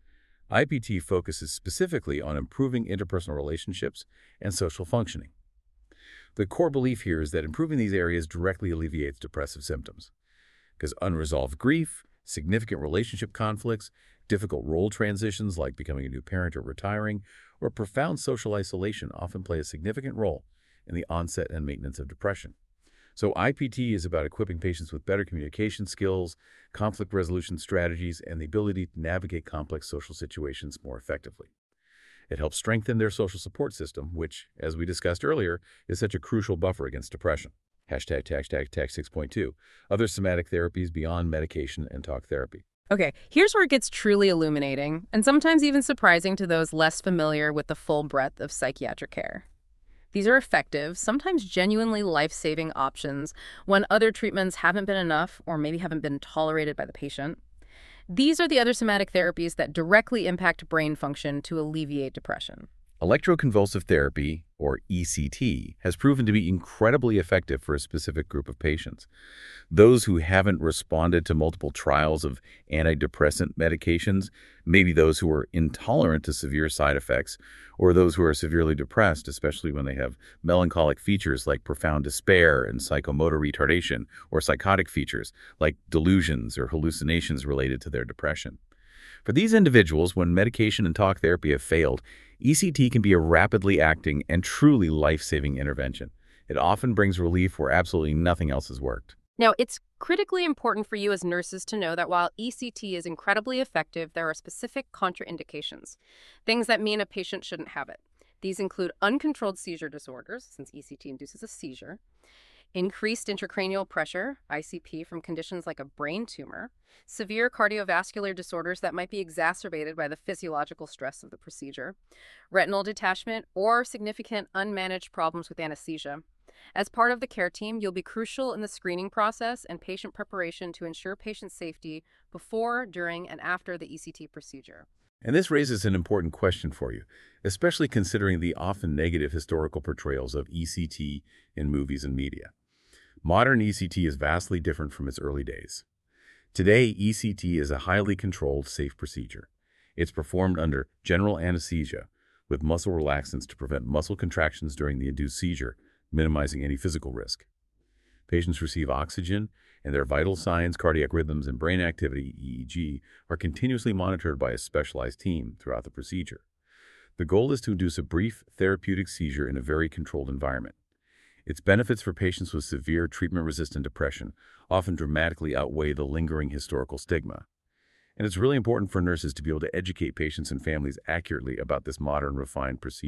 IPT focuses specifically on improving interpersonal relationships and social functioning. The core belief here is that improving these areas directly alleviates depressive symptoms, because unresolved grief, significant relationship conflicts, difficult role transitions like becoming a new parent or retiring, or profound social isolation often play a significant role in the onset and maintenance of depression. So IPT is about equipping patients with better communication skills, conflict resolution strategies, and the ability to navigate complex social situations more effectively. It helps strengthen their social support system, which, as we discussed earlier, is such a crucial buffer against depression. Hashtag 6.2. Other somatic therapies beyond medication and talk therapy. Okay, here's where it gets truly illuminating, and sometimes even surprising to those less familiar with the full breadth of psychiatric care. These are effective, sometimes genuinely life-saving options when other treatments haven't been enough or maybe haven't been tolerated by the patient. These are the other somatic therapies that directly impact brain function to alleviate depression. Electroconvulsive therapy, or ECT, has proven to be incredibly effective for a specific group of patients. Those who haven't responded to multiple trials of antidepressant medications, maybe those who are intolerant to severe side effects, or those who are severely depressed, especially when they have melancholic features like profound despair and psychomotor retardation, or psychotic features like delusions or hallucinations related to their depression. For these individuals, when medication and talk therapy have failed, ECT can be a rapidly acting and truly life-saving intervention. It often brings relief where absolutely nothing else has worked. Now, it's critically important for you as nurses to know that while ECT is incredibly effective, there are specific contraindications, things that mean a patient shouldn't have it. These include uncontrolled seizure disorders, since ECT induces a seizure, increased intracranial pressure, ICP, from conditions like a brain tumor, severe cardiovascular disorders that might be exacerbated by the physiological stress of the procedure, retinal detachment, or significant unmanaged problems with anesthesia. As part of the care team, you'll be crucial in the screening process and patient preparation to ensure patient safety before, during, and after the ECT procedure. And this raises an important question for you, especially considering the often negative historical portrayals of ECT in movies and media. Modern ECT is vastly different from its early days. Today, ECT is a highly controlled, safe procedure. It's performed under general anesthesia with muscle relaxants to prevent muscle contractions during the induced seizure, minimizing any physical risk. Patients receive oxygen, and their vital signs, cardiac rhythms, and brain activity, EEG, are continuously monitored by a specialized team throughout the procedure. The goal is to induce a brief therapeutic seizure in a very controlled environment. Its benefits for patients with severe treatment-resistant depression often dramatically outweigh the lingering historical stigma. And it's really important for nurses to be able to educate patients and families accurately about this modern, refined procedure.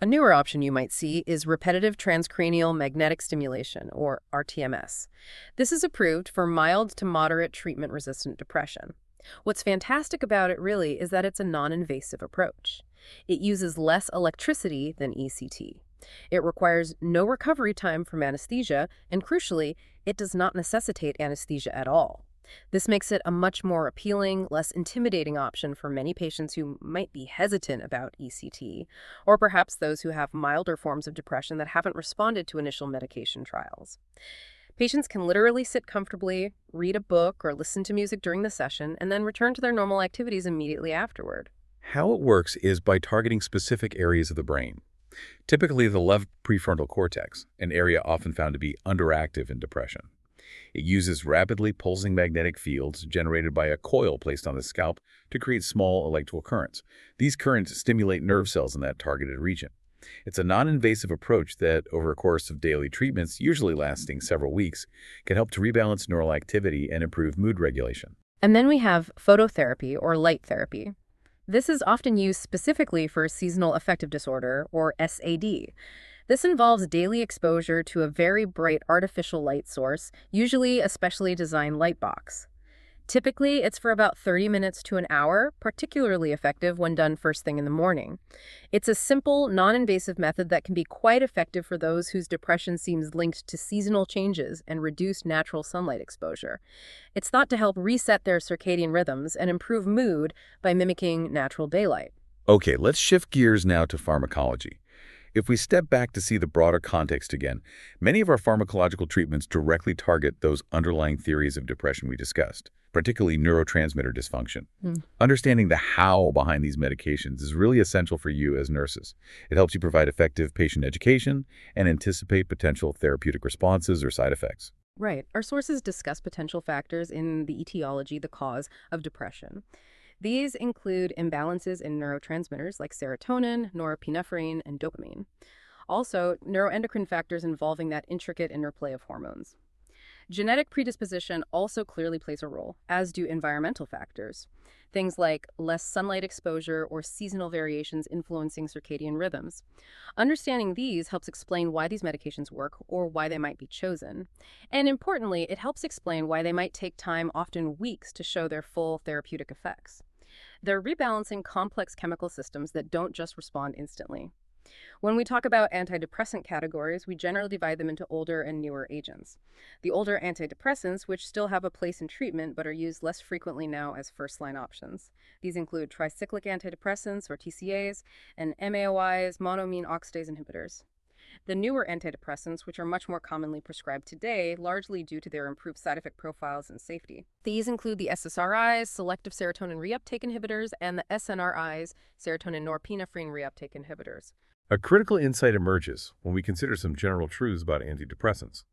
A newer option you might see is repetitive transcranial magnetic stimulation, or RTMS. This is approved for mild to moderate treatment-resistant depression. What's fantastic about it really is that it's a non-invasive approach. It uses less electricity than ECT. It requires no recovery time from anesthesia, and crucially, it does not necessitate anesthesia at all. This makes it a much more appealing, less intimidating option for many patients who might be hesitant about ECT, or perhaps those who have milder forms of depression that haven't responded to initial medication trials. Patients can literally sit comfortably, read a book, or listen to music during the session, and then return to their normal activities immediately afterward. How it works is by targeting specific areas of the brain, typically the left prefrontal cortex, an area often found to be underactive in depression. It uses rapidly pulsing magnetic fields generated by a coil placed on the scalp to create small electrical currents. These currents stimulate nerve cells in that targeted region. It's a non-invasive approach that, over a course of daily treatments, usually lasting several weeks, can help to rebalance neural activity and improve mood regulation. And then we have phototherapy or light therapy. This is often used specifically for seasonal affective disorder, or SAD. This involves daily exposure to a very bright artificial light source, usually a specially designed light box. Typically, it's for about 30 minutes to an hour, particularly effective when done first thing in the morning. It's a simple, non-invasive method that can be quite effective for those whose depression seems linked to seasonal changes and reduced natural sunlight exposure. It's thought to help reset their circadian rhythms and improve mood by mimicking natural daylight. Okay, let's shift gears now to pharmacology. If we step back to see the broader context again, many of our pharmacological treatments directly target those underlying theories of depression we discussed, particularly neurotransmitter dysfunction. Understanding the how behind these medications is really essential for you as nurses. It helps you provide effective patient education and anticipate potential therapeutic responses or side effects. Right. Our sources discuss potential factors in the etiology, the cause of depression. These include imbalances in neurotransmitters like serotonin, norepinephrine, and dopamine. Also, neuroendocrine factors involving that intricate interplay of hormones. Genetic predisposition also clearly plays a role, as do environmental factors. Things like less sunlight exposure or seasonal variations influencing circadian rhythms. Understanding these helps explain why these medications work or why they might be chosen. And importantly, it helps explain why they might take time, often weeks, to show their full therapeutic effects. They're rebalancing complex chemical systems that don't just respond instantly. When we talk about antidepressant categories, we generally divide them into older and newer agents. The older antidepressants, which still have a place in treatment but are used less frequently now as first-line options. These include tricyclic antidepressants, or TCAs, and MAOIs, monoamine oxidase inhibitors. The newer antidepressants, which are much more commonly prescribed today, largely due to their improved side effect profiles and safety. These include the SSRIs, selective serotonin reuptake inhibitors, and the SNRIs, serotonin norepinephrine reuptake inhibitors. A critical insight emerges when we consider some general truths about antidepressants.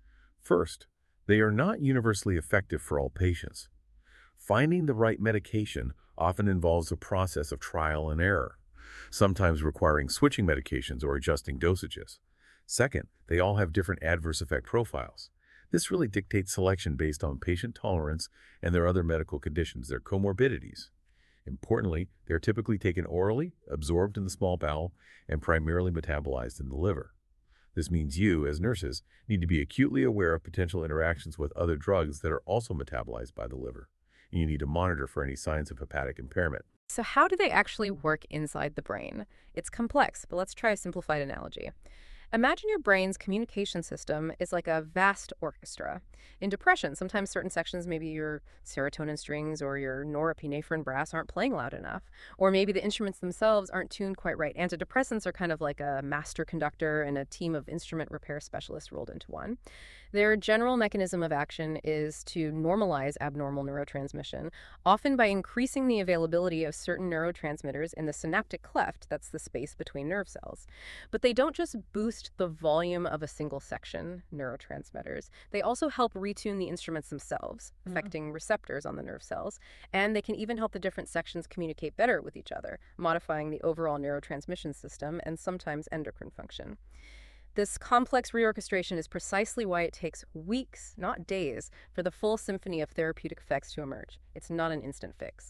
First, they are not universally effective for all patients. Finding the right medication often involves a process of trial and error, sometimes requiring switching medications or adjusting dosages. Second, they all have different adverse effect profiles. This really dictates selection based on patient tolerance and their other medical conditions, their comorbidities. Importantly, they are typically taken orally, absorbed in the small bowel, and primarily metabolized in the liver. This means you, as nurses, need to be acutely aware of potential interactions with other drugs that are also metabolized by the liver, and you need to monitor for any signs of hepatic impairment. So how do they actually work inside the brain? It's complex, but let's try a simplified analogy. Imagine your brain's communication system is like a vast orchestra. In depression, sometimes certain sections, maybe your serotonin strings or your norepinephrine brass, aren't playing loud enough. Or maybe the instruments themselves aren't tuned quite right. Antidepressants are kind of like a master conductor and a team of instrument repair specialists rolled into one. Their general mechanism of action is to normalize abnormal neurotransmission, often by increasing the availability of certain neurotransmitters in the synaptic cleft, that's the space between nerve cells. But they don't just boost the volume of a single section, neurotransmitters. They also help retune the instruments themselves, affecting receptors on the nerve cells, and they can even help the different sections communicate better with each other, modifying the overall neurotransmission system and sometimes endocrine function. This complex reorchestration is precisely why it takes weeks, not days, for the full symphony of therapeutic effects to emerge. It's not an instant fix.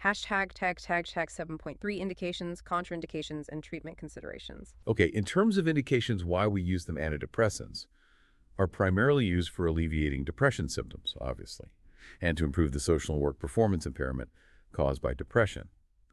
Hashtag 7.3 indications, contraindications, and treatment considerations. Okay, in terms of indications why we use them, antidepressants are primarily used for alleviating depression symptoms, obviously, and to improve the social and work performance impairment caused by depression.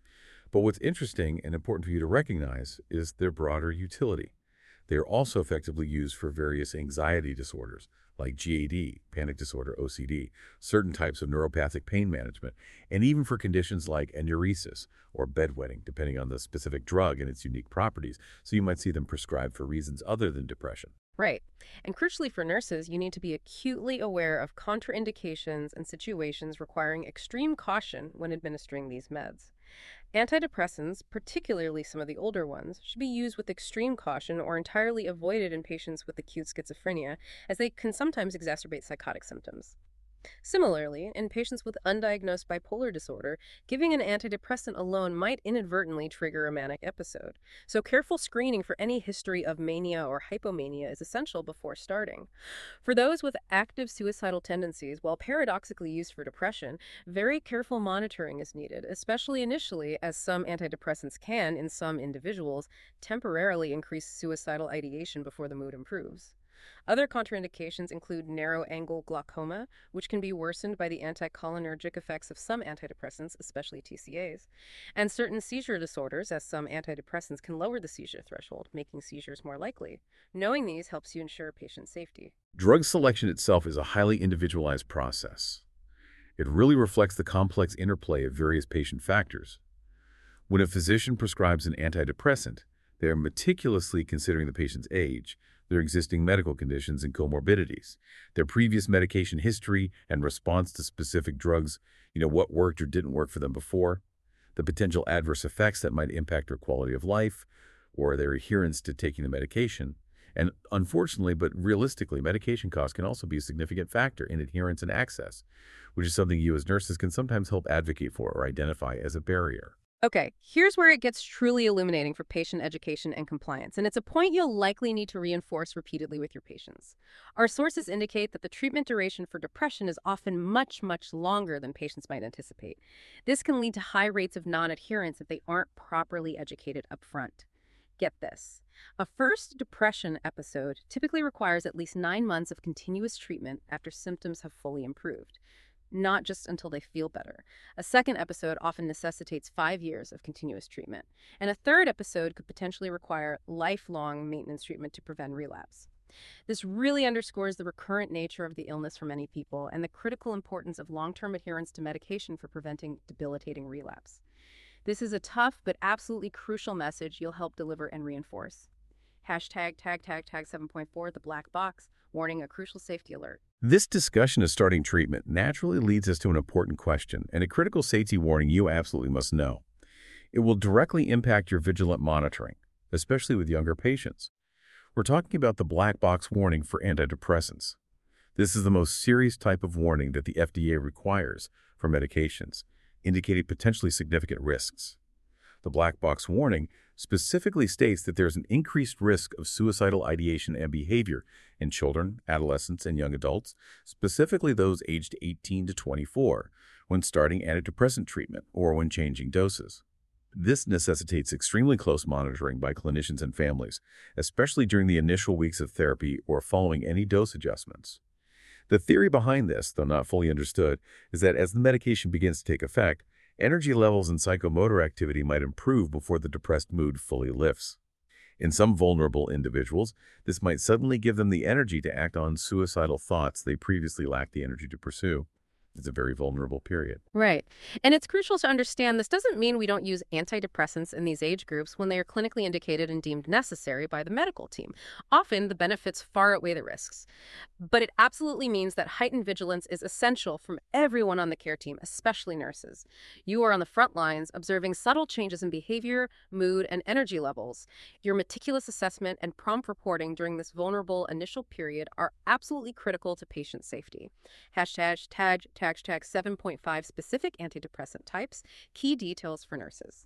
But what's interesting and important for you to recognize is their broader utility. They are also effectively used for various anxiety disorders like GAD, panic disorder, OCD, certain types of neuropathic pain management, and even for conditions like enuresis or bedwetting, depending on the specific drug and its unique properties. So you might see them prescribed for reasons other than depression. Right. And crucially for nurses, you need to be acutely aware of contraindications and situations requiring extreme caution when administering these meds. Antidepressants, particularly some of the older ones, should be used with extreme caution or entirely avoided in patients with acute schizophrenia, as they can sometimes exacerbate psychotic symptoms. Similarly, in patients with undiagnosed bipolar disorder, giving an antidepressant alone might inadvertently trigger a manic episode. So careful screening for any history of mania or hypomania is essential before starting. For those with active suicidal tendencies, while paradoxically used for depression, very careful monitoring is needed, especially initially, as some antidepressants can, in some individuals, temporarily increase suicidal ideation before the mood improves. Other contraindications include narrow-angle glaucoma, which can be worsened by the anticholinergic effects of some antidepressants, especially TCAs, and certain seizure disorders, as some antidepressants can lower the seizure threshold, making seizures more likely. Knowing these helps you ensure patient safety. Drug selection itself is a highly individualized process. It really reflects the complex interplay of various patient factors. When a physician prescribes an antidepressant, they are meticulously considering the patient's age, their existing medical conditions and comorbidities, their previous medication history and response to specific drugs, what worked or didn't work for them before, the potential adverse effects that might impact their quality of life, or their adherence to taking the medication. And unfortunately, but realistically, medication costs can also be a significant factor in adherence and access, which is something you as nurses can sometimes help advocate for or identify as a barrier. Okay, here's where it gets truly illuminating for patient education and compliance, and it's a point you'll likely need to reinforce repeatedly with your patients. Our sources indicate that the treatment duration for depression is often much, much longer than patients might anticipate. This can lead to high rates of non-adherence if they aren't properly educated up front. Get this. A first depression episode typically requires at least 9 months of continuous treatment after symptoms have fully improved, not just until they feel better. A second episode often necessitates 5 years of continuous treatment, and a third episode could potentially require lifelong maintenance treatment to prevent relapse. This really underscores the recurrent nature of the illness for many people and the critical importance of long-term adherence to medication for preventing debilitating relapse. This is a tough but absolutely crucial message you'll help deliver and reinforce. Hashtag 7.4, the black box, warning, a crucial safety alert. This discussion of starting treatment naturally leads us to an important question and a critical safety warning you absolutely must know. It will directly impact your vigilant monitoring, especially with younger patients. We're talking about the black box warning for antidepressants. This is the most serious type of warning that the FDA requires for medications, indicating potentially significant risks. The black box warning specifically states that there's an increased risk of suicidal ideation and behavior in children, adolescents, and young adults, specifically those aged 18 to 24, when starting antidepressant treatment or when changing doses. This necessitates extremely close monitoring by clinicians and families, especially during the initial weeks of therapy or following any dose adjustments. The theory behind this, though not fully understood, is that as the medication begins to take effect, energy levels and psychomotor activity might improve before the depressed mood fully lifts. In some vulnerable individuals, this might suddenly give them the energy to act on suicidal thoughts they previously lacked the energy to pursue. It's a very vulnerable period. Right. And it's crucial to understand this doesn't mean we don't use antidepressants in these age groups when they are clinically indicated and deemed necessary by the medical team. Often, the benefits far outweigh the risks. But it absolutely means that heightened vigilance is essential from everyone on the care team, especially nurses. You are on the front lines, observing subtle changes in behavior, mood, and energy levels. Your meticulous assessment and prompt reporting during this vulnerable initial period are absolutely critical to patient safety. Hashtag 7.5 specific antidepressant types, key details for nurses.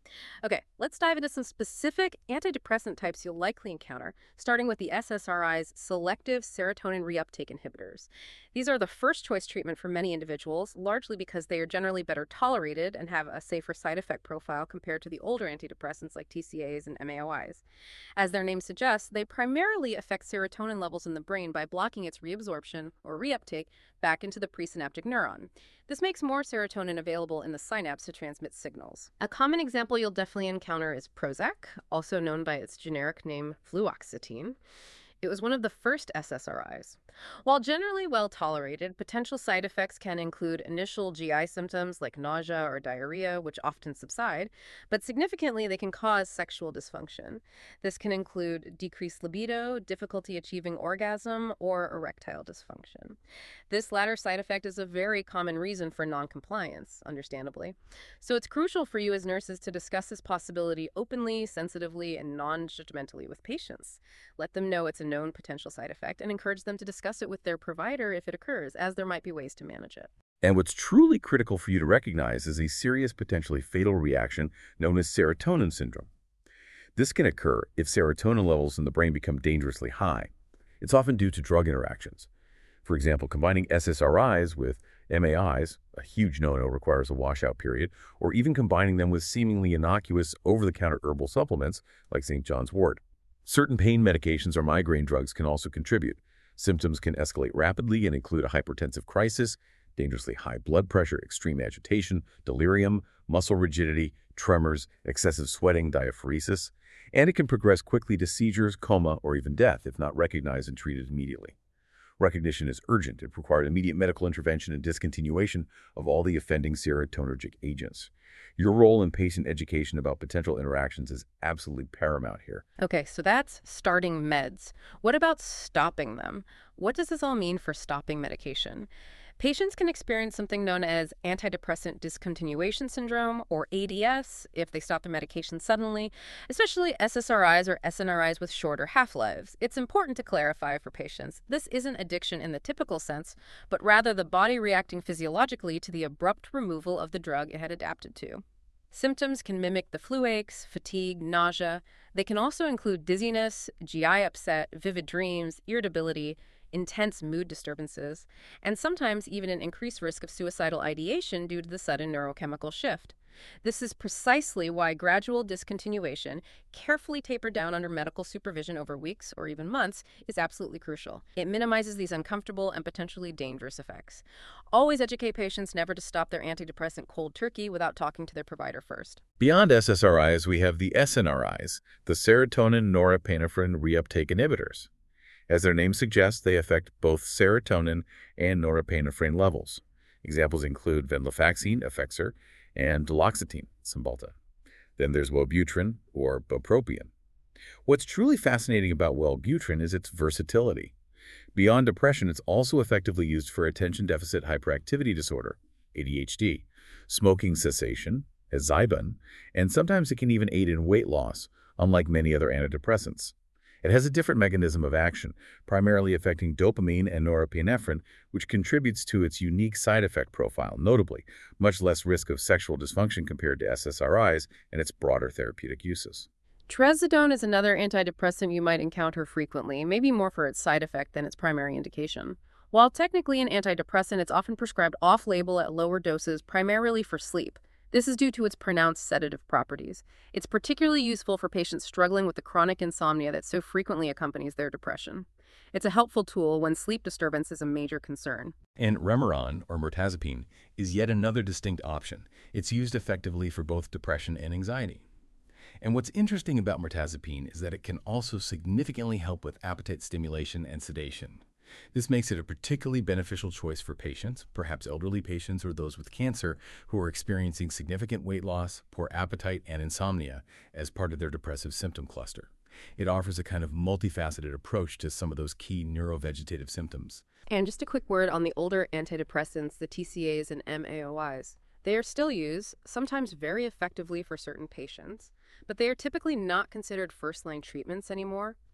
Okay, let's dive into some specific antidepressant types you'll likely encounter, starting with the SSRI's selective serotonin reuptake inhibitors. These are the first choice treatment for many individuals, largely because they are generally better tolerated and have a safer side effect profile compared to the older antidepressants like TCAs and MAOIs. As their name suggests, they primarily affect serotonin levels in the brain by blocking its reabsorption or reuptake back into the presynaptic neuron. This makes more serotonin available in the synapse to transmit signals. A common example you'll definitely encounter is Prozac, also known by its generic name fluoxetine. It was one of the first SSRIs. While generally well tolerated, potential side effects can include initial GI symptoms like nausea or diarrhea, which often subside, but significantly they can cause sexual dysfunction. This can include decreased libido, difficulty achieving orgasm, or erectile dysfunction. This latter side effect is a very common reason for noncompliance, understandably. So it's crucial for you as nurses to discuss this possibility openly, sensitively, and non-judgmentally with patients. Let them know it's a known potential side effect and encourage them to discuss it with their provider if it occurs, as there might be ways to manage it. And what's truly critical for you to recognize is a serious, potentially fatal reaction known as serotonin syndrome. This can occur if serotonin levels in the brain become dangerously high. It's often due to drug interactions. For example, combining SSRIs with MAIs, a huge no-no, requires a washout period, or even combining them with seemingly innocuous over-the-counter herbal supplements like St. John's wort. Certain pain medications or migraine drugs can also contribute. Symptoms can escalate rapidly and include a hypertensive crisis, dangerously high blood pressure, extreme agitation, delirium, muscle rigidity, tremors, excessive sweating, diaphoresis, and it can progress quickly to seizures, coma, or even death if not recognized and treated immediately. Recognition is urgent. It requires immediate medical intervention and discontinuation of all the offending serotonergic agents. Your role in patient education about potential interactions is absolutely paramount here. Okay, so that's starting meds. What about stopping them? What does this all mean for stopping medication? Patients can experience something known as antidepressant discontinuation syndrome, or ADS, if they stop their medication suddenly, especially SSRIs or SNRIs with shorter half-lives. It's important to clarify for patients, this isn't addiction in the typical sense, but rather the body reacting physiologically to the abrupt removal of the drug it had adapted to. Symptoms can mimic the flu aches, fatigue, nausea. They can also include dizziness, GI upset, vivid dreams, irritability, intense mood disturbances, and sometimes even an increased risk of suicidal ideation due to the sudden neurochemical shift. This is precisely why gradual discontinuation, carefully tapered down under medical supervision over weeks or even months, is absolutely crucial. It minimizes these uncomfortable and potentially dangerous effects. Always educate patients never to stop their antidepressant cold turkey without talking to their provider first. Beyond SSRIs, we have the SNRIs, the serotonin norepinephrine reuptake inhibitors. As their name suggests, they affect both serotonin and norepinephrine levels. Examples include venlafaxine, Effexor, and duloxetine, Cymbalta. Then there's Wellbutrin, or bupropion. What's truly fascinating about Wellbutrin is its versatility. Beyond depression, it's also effectively used for attention deficit hyperactivity disorder, ADHD, smoking cessation, as Zyban, and sometimes it can even aid in weight loss, unlike many other antidepressants. It has a different mechanism of action, primarily affecting dopamine and norepinephrine, which contributes to its unique side effect profile, notably much less risk of sexual dysfunction compared to SSRIs and its broader therapeutic uses. Trazodone is another antidepressant you might encounter frequently, maybe more for its side effect than its primary indication. While technically an antidepressant, it's often prescribed off-label at lower doses, primarily for sleep. This is due to its pronounced sedative properties. It's particularly useful for patients struggling with the chronic insomnia that so frequently accompanies their depression. It's a helpful tool when sleep disturbance is a major concern. And Remeron, or mirtazapine, is yet another distinct option. It's used effectively for both depression and anxiety. And what's interesting about mirtazapine is that it can also significantly help with appetite stimulation and sedation. This makes it a particularly beneficial choice for patients, perhaps elderly patients or those with cancer, who are experiencing significant weight loss, poor appetite, and insomnia as part of their depressive symptom cluster. It offers a kind of multifaceted approach to some of those key neurovegetative symptoms. And just a quick word on the older antidepressants, the TCAs and MAOIs. They are still used, sometimes very effectively for certain patients, but they are typically not considered first-line treatments anymore.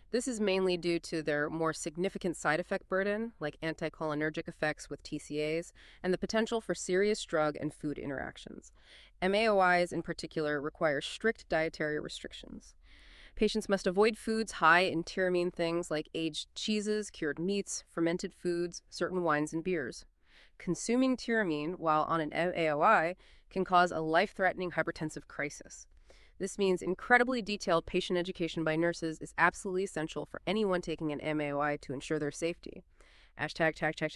This is mainly due to their more significant side effect burden, like anticholinergic effects with TCAs, and the potential for serious drug and food interactions. MAOIs, in particular, require strict dietary restrictions. Patients must avoid foods high in tyramine, things like aged cheeses, cured meats, fermented foods, certain wines and beers. Consuming tyramine while on an MAOI can cause a life-threatening hypertensive crisis. This means incredibly detailed patient education by nurses is absolutely essential for anyone taking an MAOI to ensure their safety. Hashtag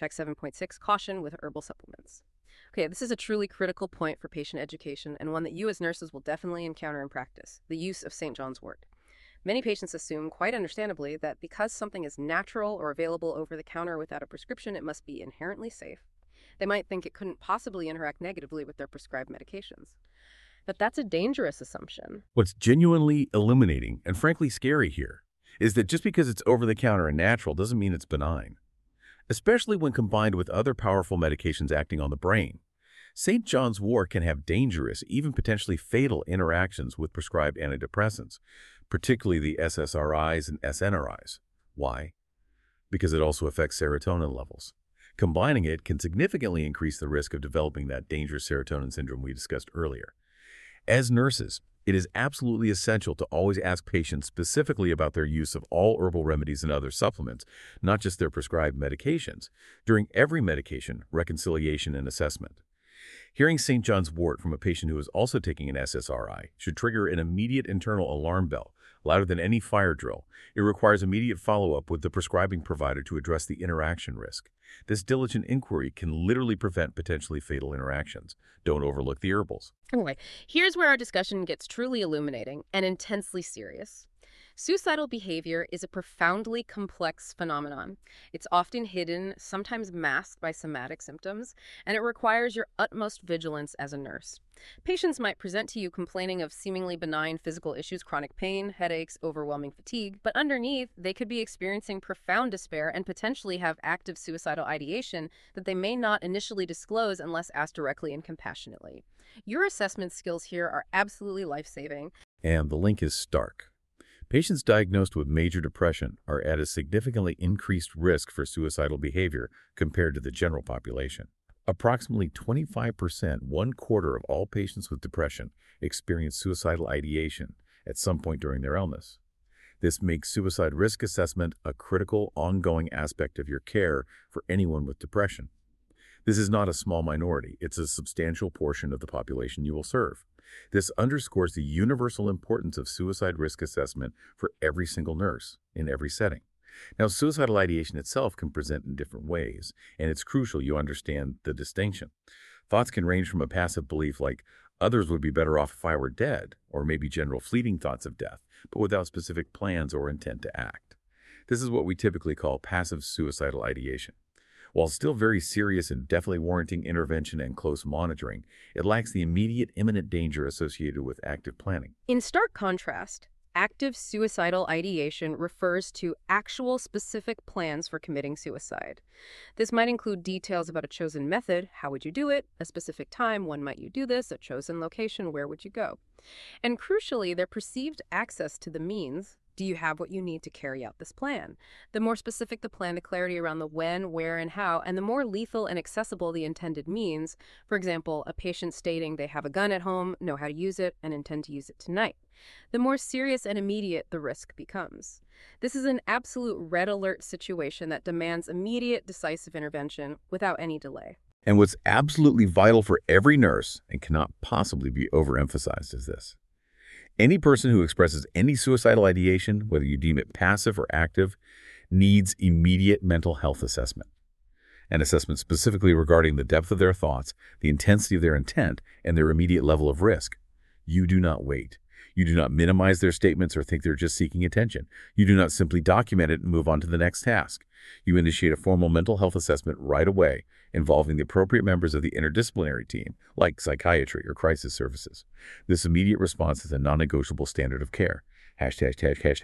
7.6 caution with herbal supplements. Okay, this is a truly critical point for patient education and one that you as nurses will definitely encounter in practice, the use of St. John's wort. Many patients assume, quite understandably, that because something is natural or available over the counter without a prescription, it must be inherently safe. They might think it couldn't possibly interact negatively with their prescribed medications. But that's a dangerous assumption. What's genuinely illuminating and frankly scary here is that just because it's over-the-counter and natural doesn't mean it's benign, especially when combined with other powerful medications acting on the brain. St. John's wort can have dangerous, even potentially fatal interactions with prescribed antidepressants, particularly the SSRIs and SNRIs. Why? Because it also affects serotonin levels. Combining it can significantly increase the risk of developing that dangerous serotonin syndrome we discussed earlier. As nurses, it is absolutely essential to always ask patients specifically about their use of all herbal remedies and other supplements, not just their prescribed medications, during every medication, reconciliation, and assessment. Hearing St. John's wort from a patient who is also taking an SSRI should trigger an immediate internal alarm bell, louder than any fire drill. It requires immediate follow-up with the prescribing provider to address the interaction risk. This diligent inquiry can literally prevent potentially fatal interactions. Don't overlook the herbals. Anyway, here's where our discussion gets truly illuminating and intensely serious. Suicidal behavior is a profoundly complex phenomenon. It's often hidden, sometimes masked by somatic symptoms, and it requires your utmost vigilance as a nurse. Patients might present to you complaining of seemingly benign physical issues, chronic pain, headaches, overwhelming fatigue, but underneath, they could be experiencing profound despair and potentially have active suicidal ideation that they may not initially disclose unless asked directly and compassionately. Your assessment skills here are absolutely life-saving. And the link is stark. Patients diagnosed with major depression are at a significantly increased risk for suicidal behavior compared to the general population. Approximately 25%, 1/4 of all patients with depression, experience suicidal ideation at some point during their illness. This makes suicide risk assessment a critical, ongoing aspect of your care for anyone with depression. This is not a small minority. It's a substantial portion of the population you will serve. This underscores the universal importance of suicide risk assessment for every single nurse in every setting. Now, suicidal ideation itself can present in different ways, and it's crucial you understand the distinction. Thoughts can range from a passive belief like, others would be better off if I were dead, or maybe general fleeting thoughts of death, but without specific plans or intent to act. This is what we typically call passive suicidal ideation. While still very serious and definitely warranting intervention and close monitoring, it lacks the immediate imminent danger associated with active planning. In stark contrast, active suicidal ideation refers to actual specific plans for committing suicide. This might include details about a chosen method, how would you do it, a specific time, when might you do this, a chosen location, where would you go. And crucially, their perceived access to the means. Do you have what you need to carry out this plan? The more specific the plan, the clarity around the when, where, and how, and the more lethal and accessible the intended means. For example, a patient stating they have a gun at home, know how to use it, and intend to use it tonight. The more serious and immediate the risk becomes. This is an absolute red alert situation that demands immediate, decisive intervention without any delay. And what's absolutely vital for every nurse, and cannot possibly be overemphasized, is this. Any person who expresses any suicidal ideation, whether you deem it passive or active, needs immediate mental health assessment. An assessment specifically regarding the depth of their thoughts, the intensity of their intent, and their immediate level of risk. You do not wait. You do not minimize their statements or think they're just seeking attention. You do not simply document it and move on to the next task. You initiate a formal mental health assessment right away, involving the appropriate members of the interdisciplinary team, like psychiatry or crisis services. This immediate response is a non-negotiable standard of care. Hashtag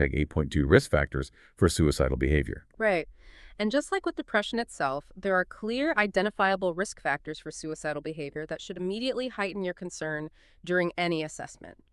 8.2 risk factors for suicidal behavior. Right. And just like with depression itself, there are clear, identifiable risk factors for suicidal behavior that should immediately heighten your concern during any assessment.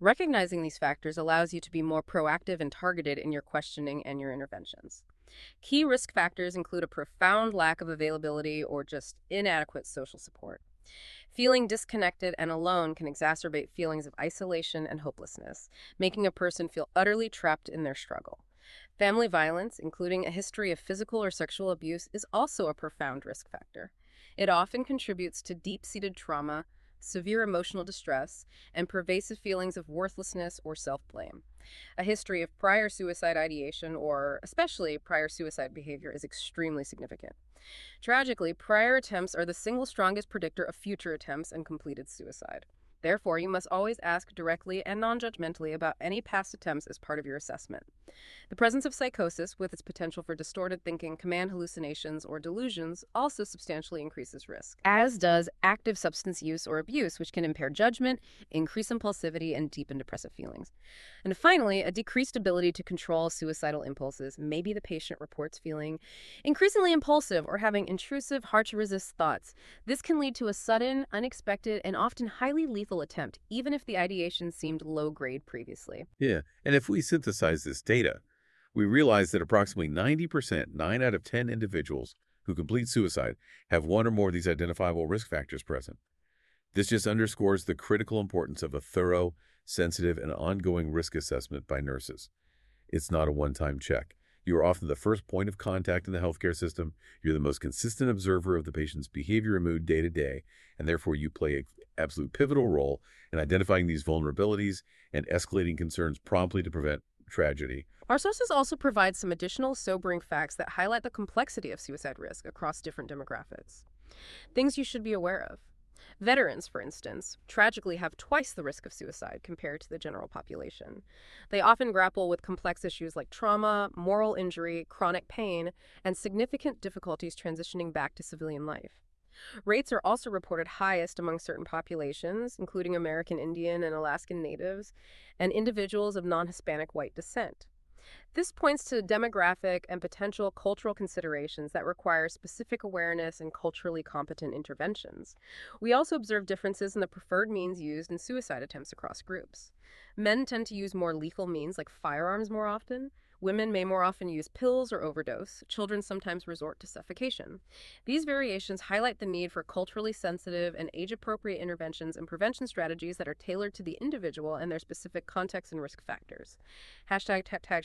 Recognizing these factors allows you to be more proactive and targeted in your questioning and your interventions. Key risk factors include a profound lack of availability or just inadequate social support. Feeling disconnected and alone can exacerbate feelings of isolation and hopelessness, making a person feel utterly trapped in their struggle. Family violence, including a history of physical or sexual abuse, is also a profound risk factor. It often contributes to deep-seated trauma, severe emotional distress, and pervasive feelings of worthlessness or self-blame. A history of prior suicide ideation, or especially prior suicide behavior, is extremely significant. Tragically, prior attempts are the single strongest predictor of future attempts and completed suicide. Therefore, you must always ask directly and non-judgmentally about any past attempts as part of your assessment. The presence of psychosis, with its potential for distorted thinking, command hallucinations, or delusions, also substantially increases risk, as does active substance use or abuse, which can impair judgment, increase impulsivity, and deepen depressive feelings. And finally, a decreased ability to control suicidal impulses. Maybe the patient reports feeling increasingly impulsive or having intrusive, hard-to-resist thoughts. This can lead to a sudden, unexpected, and often highly lethal attempt, even if the ideation seemed low-grade previously. Yeah, and if we synthesize this data, we realize that approximately 90%, 9 out of 10 individuals who complete suicide have one or more of these identifiable risk factors present. This just underscores the critical importance of a thorough, sensitive, and ongoing risk assessment by nurses. It's not a one-time check. You are often the first point of contact in the healthcare system. You're the most consistent observer of the patient's behavior and mood day to day, and therefore you play an absolute pivotal role in identifying these vulnerabilities and escalating concerns promptly to prevent tragedy. Our sources also provide some additional sobering facts that highlight the complexity of suicide risk across different demographics. Things you should be aware of. Veterans, for instance, tragically have twice the risk of suicide compared to the general population. They often grapple with complex issues like trauma, moral injury, chronic pain, and significant difficulties transitioning back to civilian life. Rates are also reported highest among certain populations, including American Indian and Alaskan Natives, and individuals of non-Hispanic white descent. This points to demographic and potential cultural considerations that require specific awareness and culturally competent interventions. We also observe differences in the preferred means used in suicide attempts across groups. Men tend to use more lethal means like firearms more often. Women may more often use pills or overdose. Children sometimes resort to suffocation. These variations highlight the need for culturally sensitive and age-appropriate interventions and prevention strategies that are tailored to the individual and their specific context and risk factors. Hashtag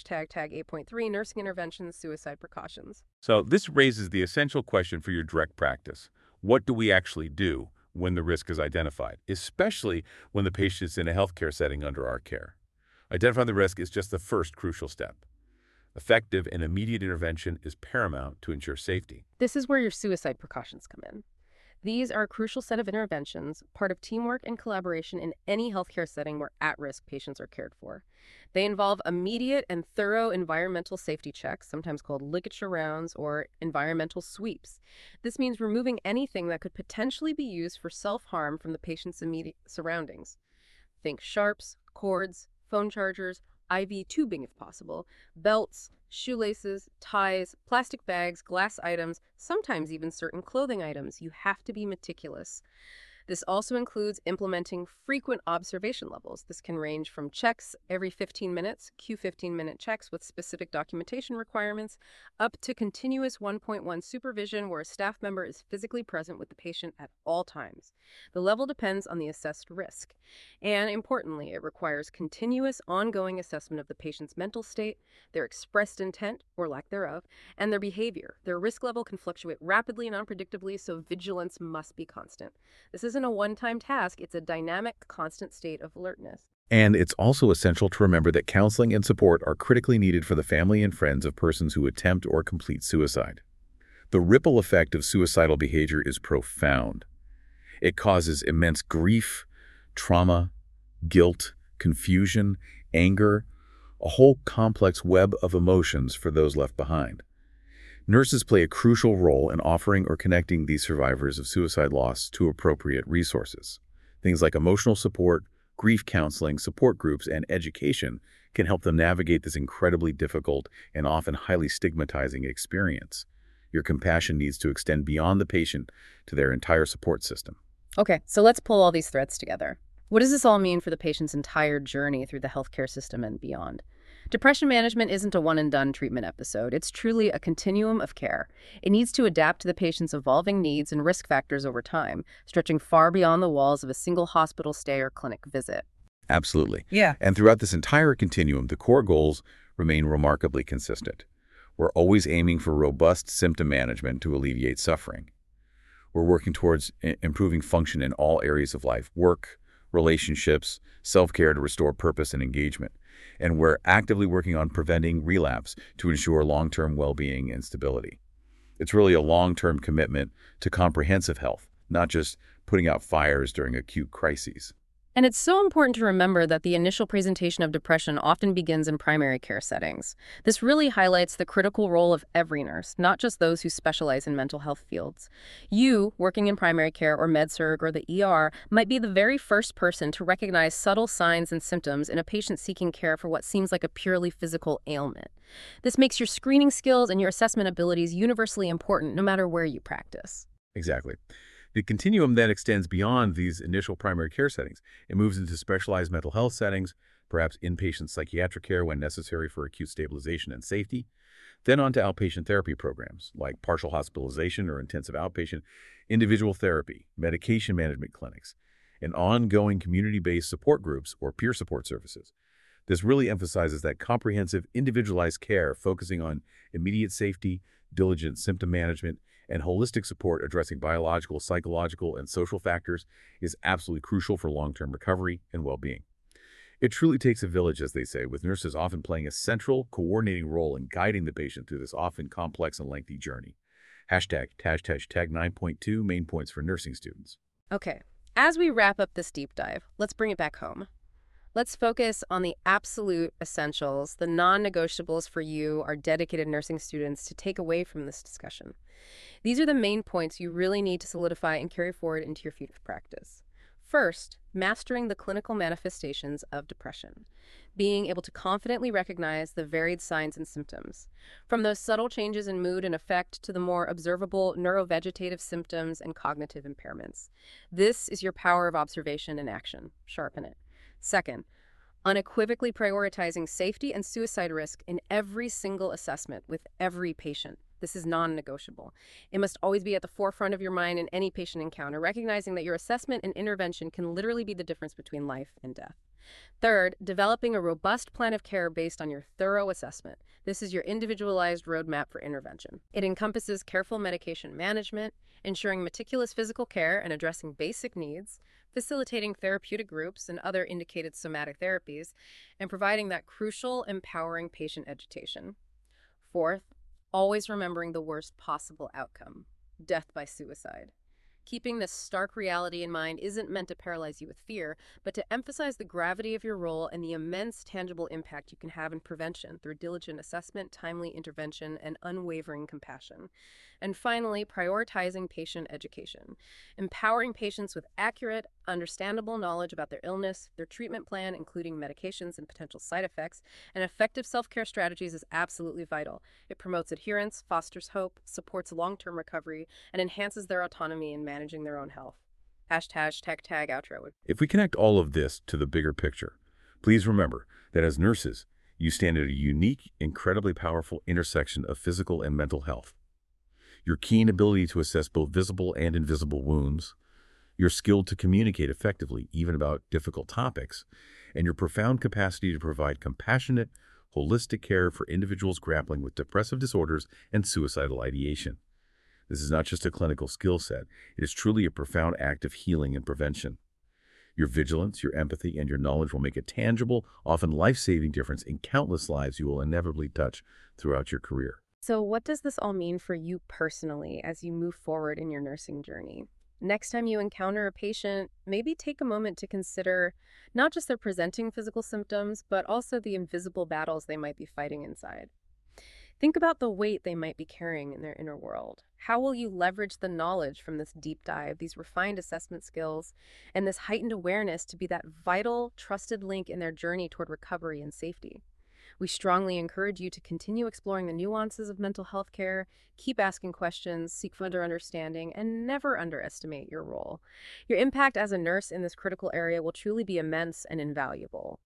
8.3 Nursing Interventions, Suicide Precautions. So this raises the essential question for your direct practice. What do we actually do when the risk is identified, especially when the patient is in a healthcare setting under our care? Identifying the risk is just the first crucial step. Effective and immediate intervention is paramount to ensure safety. This is where your suicide precautions come in. These are a crucial set of interventions, part of teamwork and collaboration in any healthcare setting where at-risk patients are cared for. They involve immediate and thorough environmental safety checks, sometimes called ligature rounds or environmental sweeps. This means removing anything that could potentially be used for self-harm from the patient's immediate surroundings. Think sharps, cords, phone chargers, IV tubing if possible, belts, shoelaces, ties, plastic bags, glass items, sometimes even certain clothing items. You have to be meticulous. This also includes implementing frequent observation levels. This can range from checks every 15 minutes, Q15-minute checks with specific documentation requirements, up to continuous 1.1 supervision where a staff member is physically present with the patient at all times. The level depends on the assessed risk. And importantly, it requires continuous, ongoing assessment of the patient's mental state, their expressed intent, or lack thereof, and their behavior. Their risk level can fluctuate rapidly and unpredictably, so vigilance must be constant. This isn't a one-time task, it's a dynamic, constant state of alertness. And it's also essential to remember that counseling and support are critically needed for the family and friends of persons who attempt or complete suicide. The ripple effect of suicidal behavior is profound. It causes immense grief, trauma, guilt, confusion, anger, a whole complex web of emotions for those left behind. Nurses play a crucial role in offering or connecting these survivors of suicide loss to appropriate resources. Things like emotional support, grief counseling, support groups, and education can help them navigate this incredibly difficult and often highly stigmatizing experience. Your compassion needs to extend beyond the patient to their entire support system. Okay, so let's pull all these threads together. What does this all mean for the patient's entire journey through the healthcare system and beyond? Depression management isn't a one-and-done treatment episode. It's truly a continuum of care. It needs to adapt to the patient's evolving needs and risk factors over time, stretching far beyond the walls of a single hospital stay or clinic visit. Absolutely. Yeah. And throughout this entire continuum, the core goals remain remarkably consistent. We're always aiming for robust symptom management to alleviate suffering. We're working towards improving function in all areas of life: work, relationships, self-care to restore purpose and engagement. And we're actively working on preventing relapse to ensure long-term well-being and stability. It's really a long-term commitment to comprehensive health, not just putting out fires during acute crises. And it's so important to remember that the initial presentation of depression often begins in primary care settings. This really highlights the critical role of every nurse, not just those who specialize in mental health fields. You, working in primary care or med-surg or the ER, might be the very first person to recognize subtle signs and symptoms in a patient seeking care for what seems like a purely physical ailment. This makes your screening skills and your assessment abilities universally important no matter where you practice. Exactly. The continuum then extends beyond these initial primary care settings. It moves into specialized mental health settings, perhaps inpatient psychiatric care when necessary for acute stabilization and safety, then on to outpatient therapy programs like partial hospitalization or intensive outpatient, individual therapy, medication management clinics, and ongoing community-based support groups or peer support services. This really emphasizes that comprehensive, individualized care focusing on immediate safety, diligent symptom management, and holistic support addressing biological, psychological, and social factors is absolutely crucial for long-term recovery and well-being. It truly takes a village, as they say, with nurses often playing a central, coordinating role in guiding the patient through this often complex and lengthy journey. Hashtag 9.2 main points for nursing students. Okay, as we wrap up this deep dive, let's bring it back home. Let's focus on the absolute essentials, the non-negotiables for you, our dedicated nursing students, to take away from this discussion. These are the main points you really need to solidify and carry forward into your future practice. First, mastering the clinical manifestations of depression, being able to confidently recognize the varied signs and symptoms, from those subtle changes in mood and affect to the more observable neurovegetative symptoms and cognitive impairments. This is your power of observation and action. Sharpen it. Second, unequivocally prioritizing safety and suicide risk in every single assessment with every patient. This is non-negotiable. It must always be at the forefront of your mind in any patient encounter, recognizing that your assessment and intervention can literally be the difference between life and death. Third, developing a robust plan of care based on your thorough assessment. This is your individualized roadmap for intervention. It encompasses careful medication management, ensuring meticulous physical care and addressing basic needs, facilitating therapeutic groups and other indicated somatic therapies, and providing that crucial, empowering patient education. Fourth, always remembering the worst possible outcome: death by suicide. Keeping this stark reality in mind isn't meant to paralyze you with fear, but to emphasize the gravity of your role and the immense tangible impact you can have in prevention through diligent assessment, timely intervention, and unwavering compassion. And finally, prioritizing patient education, empowering patients with accurate, understandable knowledge about their illness, their treatment plan, including medications and potential side effects, and effective self-care strategies is absolutely vital. It promotes adherence, fosters hope, supports long-term recovery, and enhances their autonomy in managing their own health. Hashtag tag outro. If we connect all of this to the bigger picture, please remember that as nurses, you stand at a unique, incredibly powerful intersection of physical and mental health. Your keen ability to assess both visible and invisible wounds, your skill to communicate effectively, even about difficult topics, and your profound capacity to provide compassionate, holistic care for individuals grappling with depressive disorders and suicidal ideation. This is not just a clinical skill set. It is truly a profound act of healing and prevention. Your vigilance, your empathy, and your knowledge will make a tangible, often life-saving difference in countless lives you will inevitably touch throughout your career. So what does this all mean for you personally as you move forward in your nursing journey? Next time you encounter a patient, maybe take a moment to consider not just their presenting physical symptoms, but also the invisible battles they might be fighting inside. Think about the weight they might be carrying in their inner world. How will you leverage the knowledge from this deep dive, these refined assessment skills, and this heightened awareness to be that vital, trusted link in their journey toward recovery and safety? We strongly encourage you to continue exploring the nuances of mental health care, keep asking questions, seek further understanding, and never underestimate your role. Your impact as a nurse in this critical area will truly be immense and invaluable.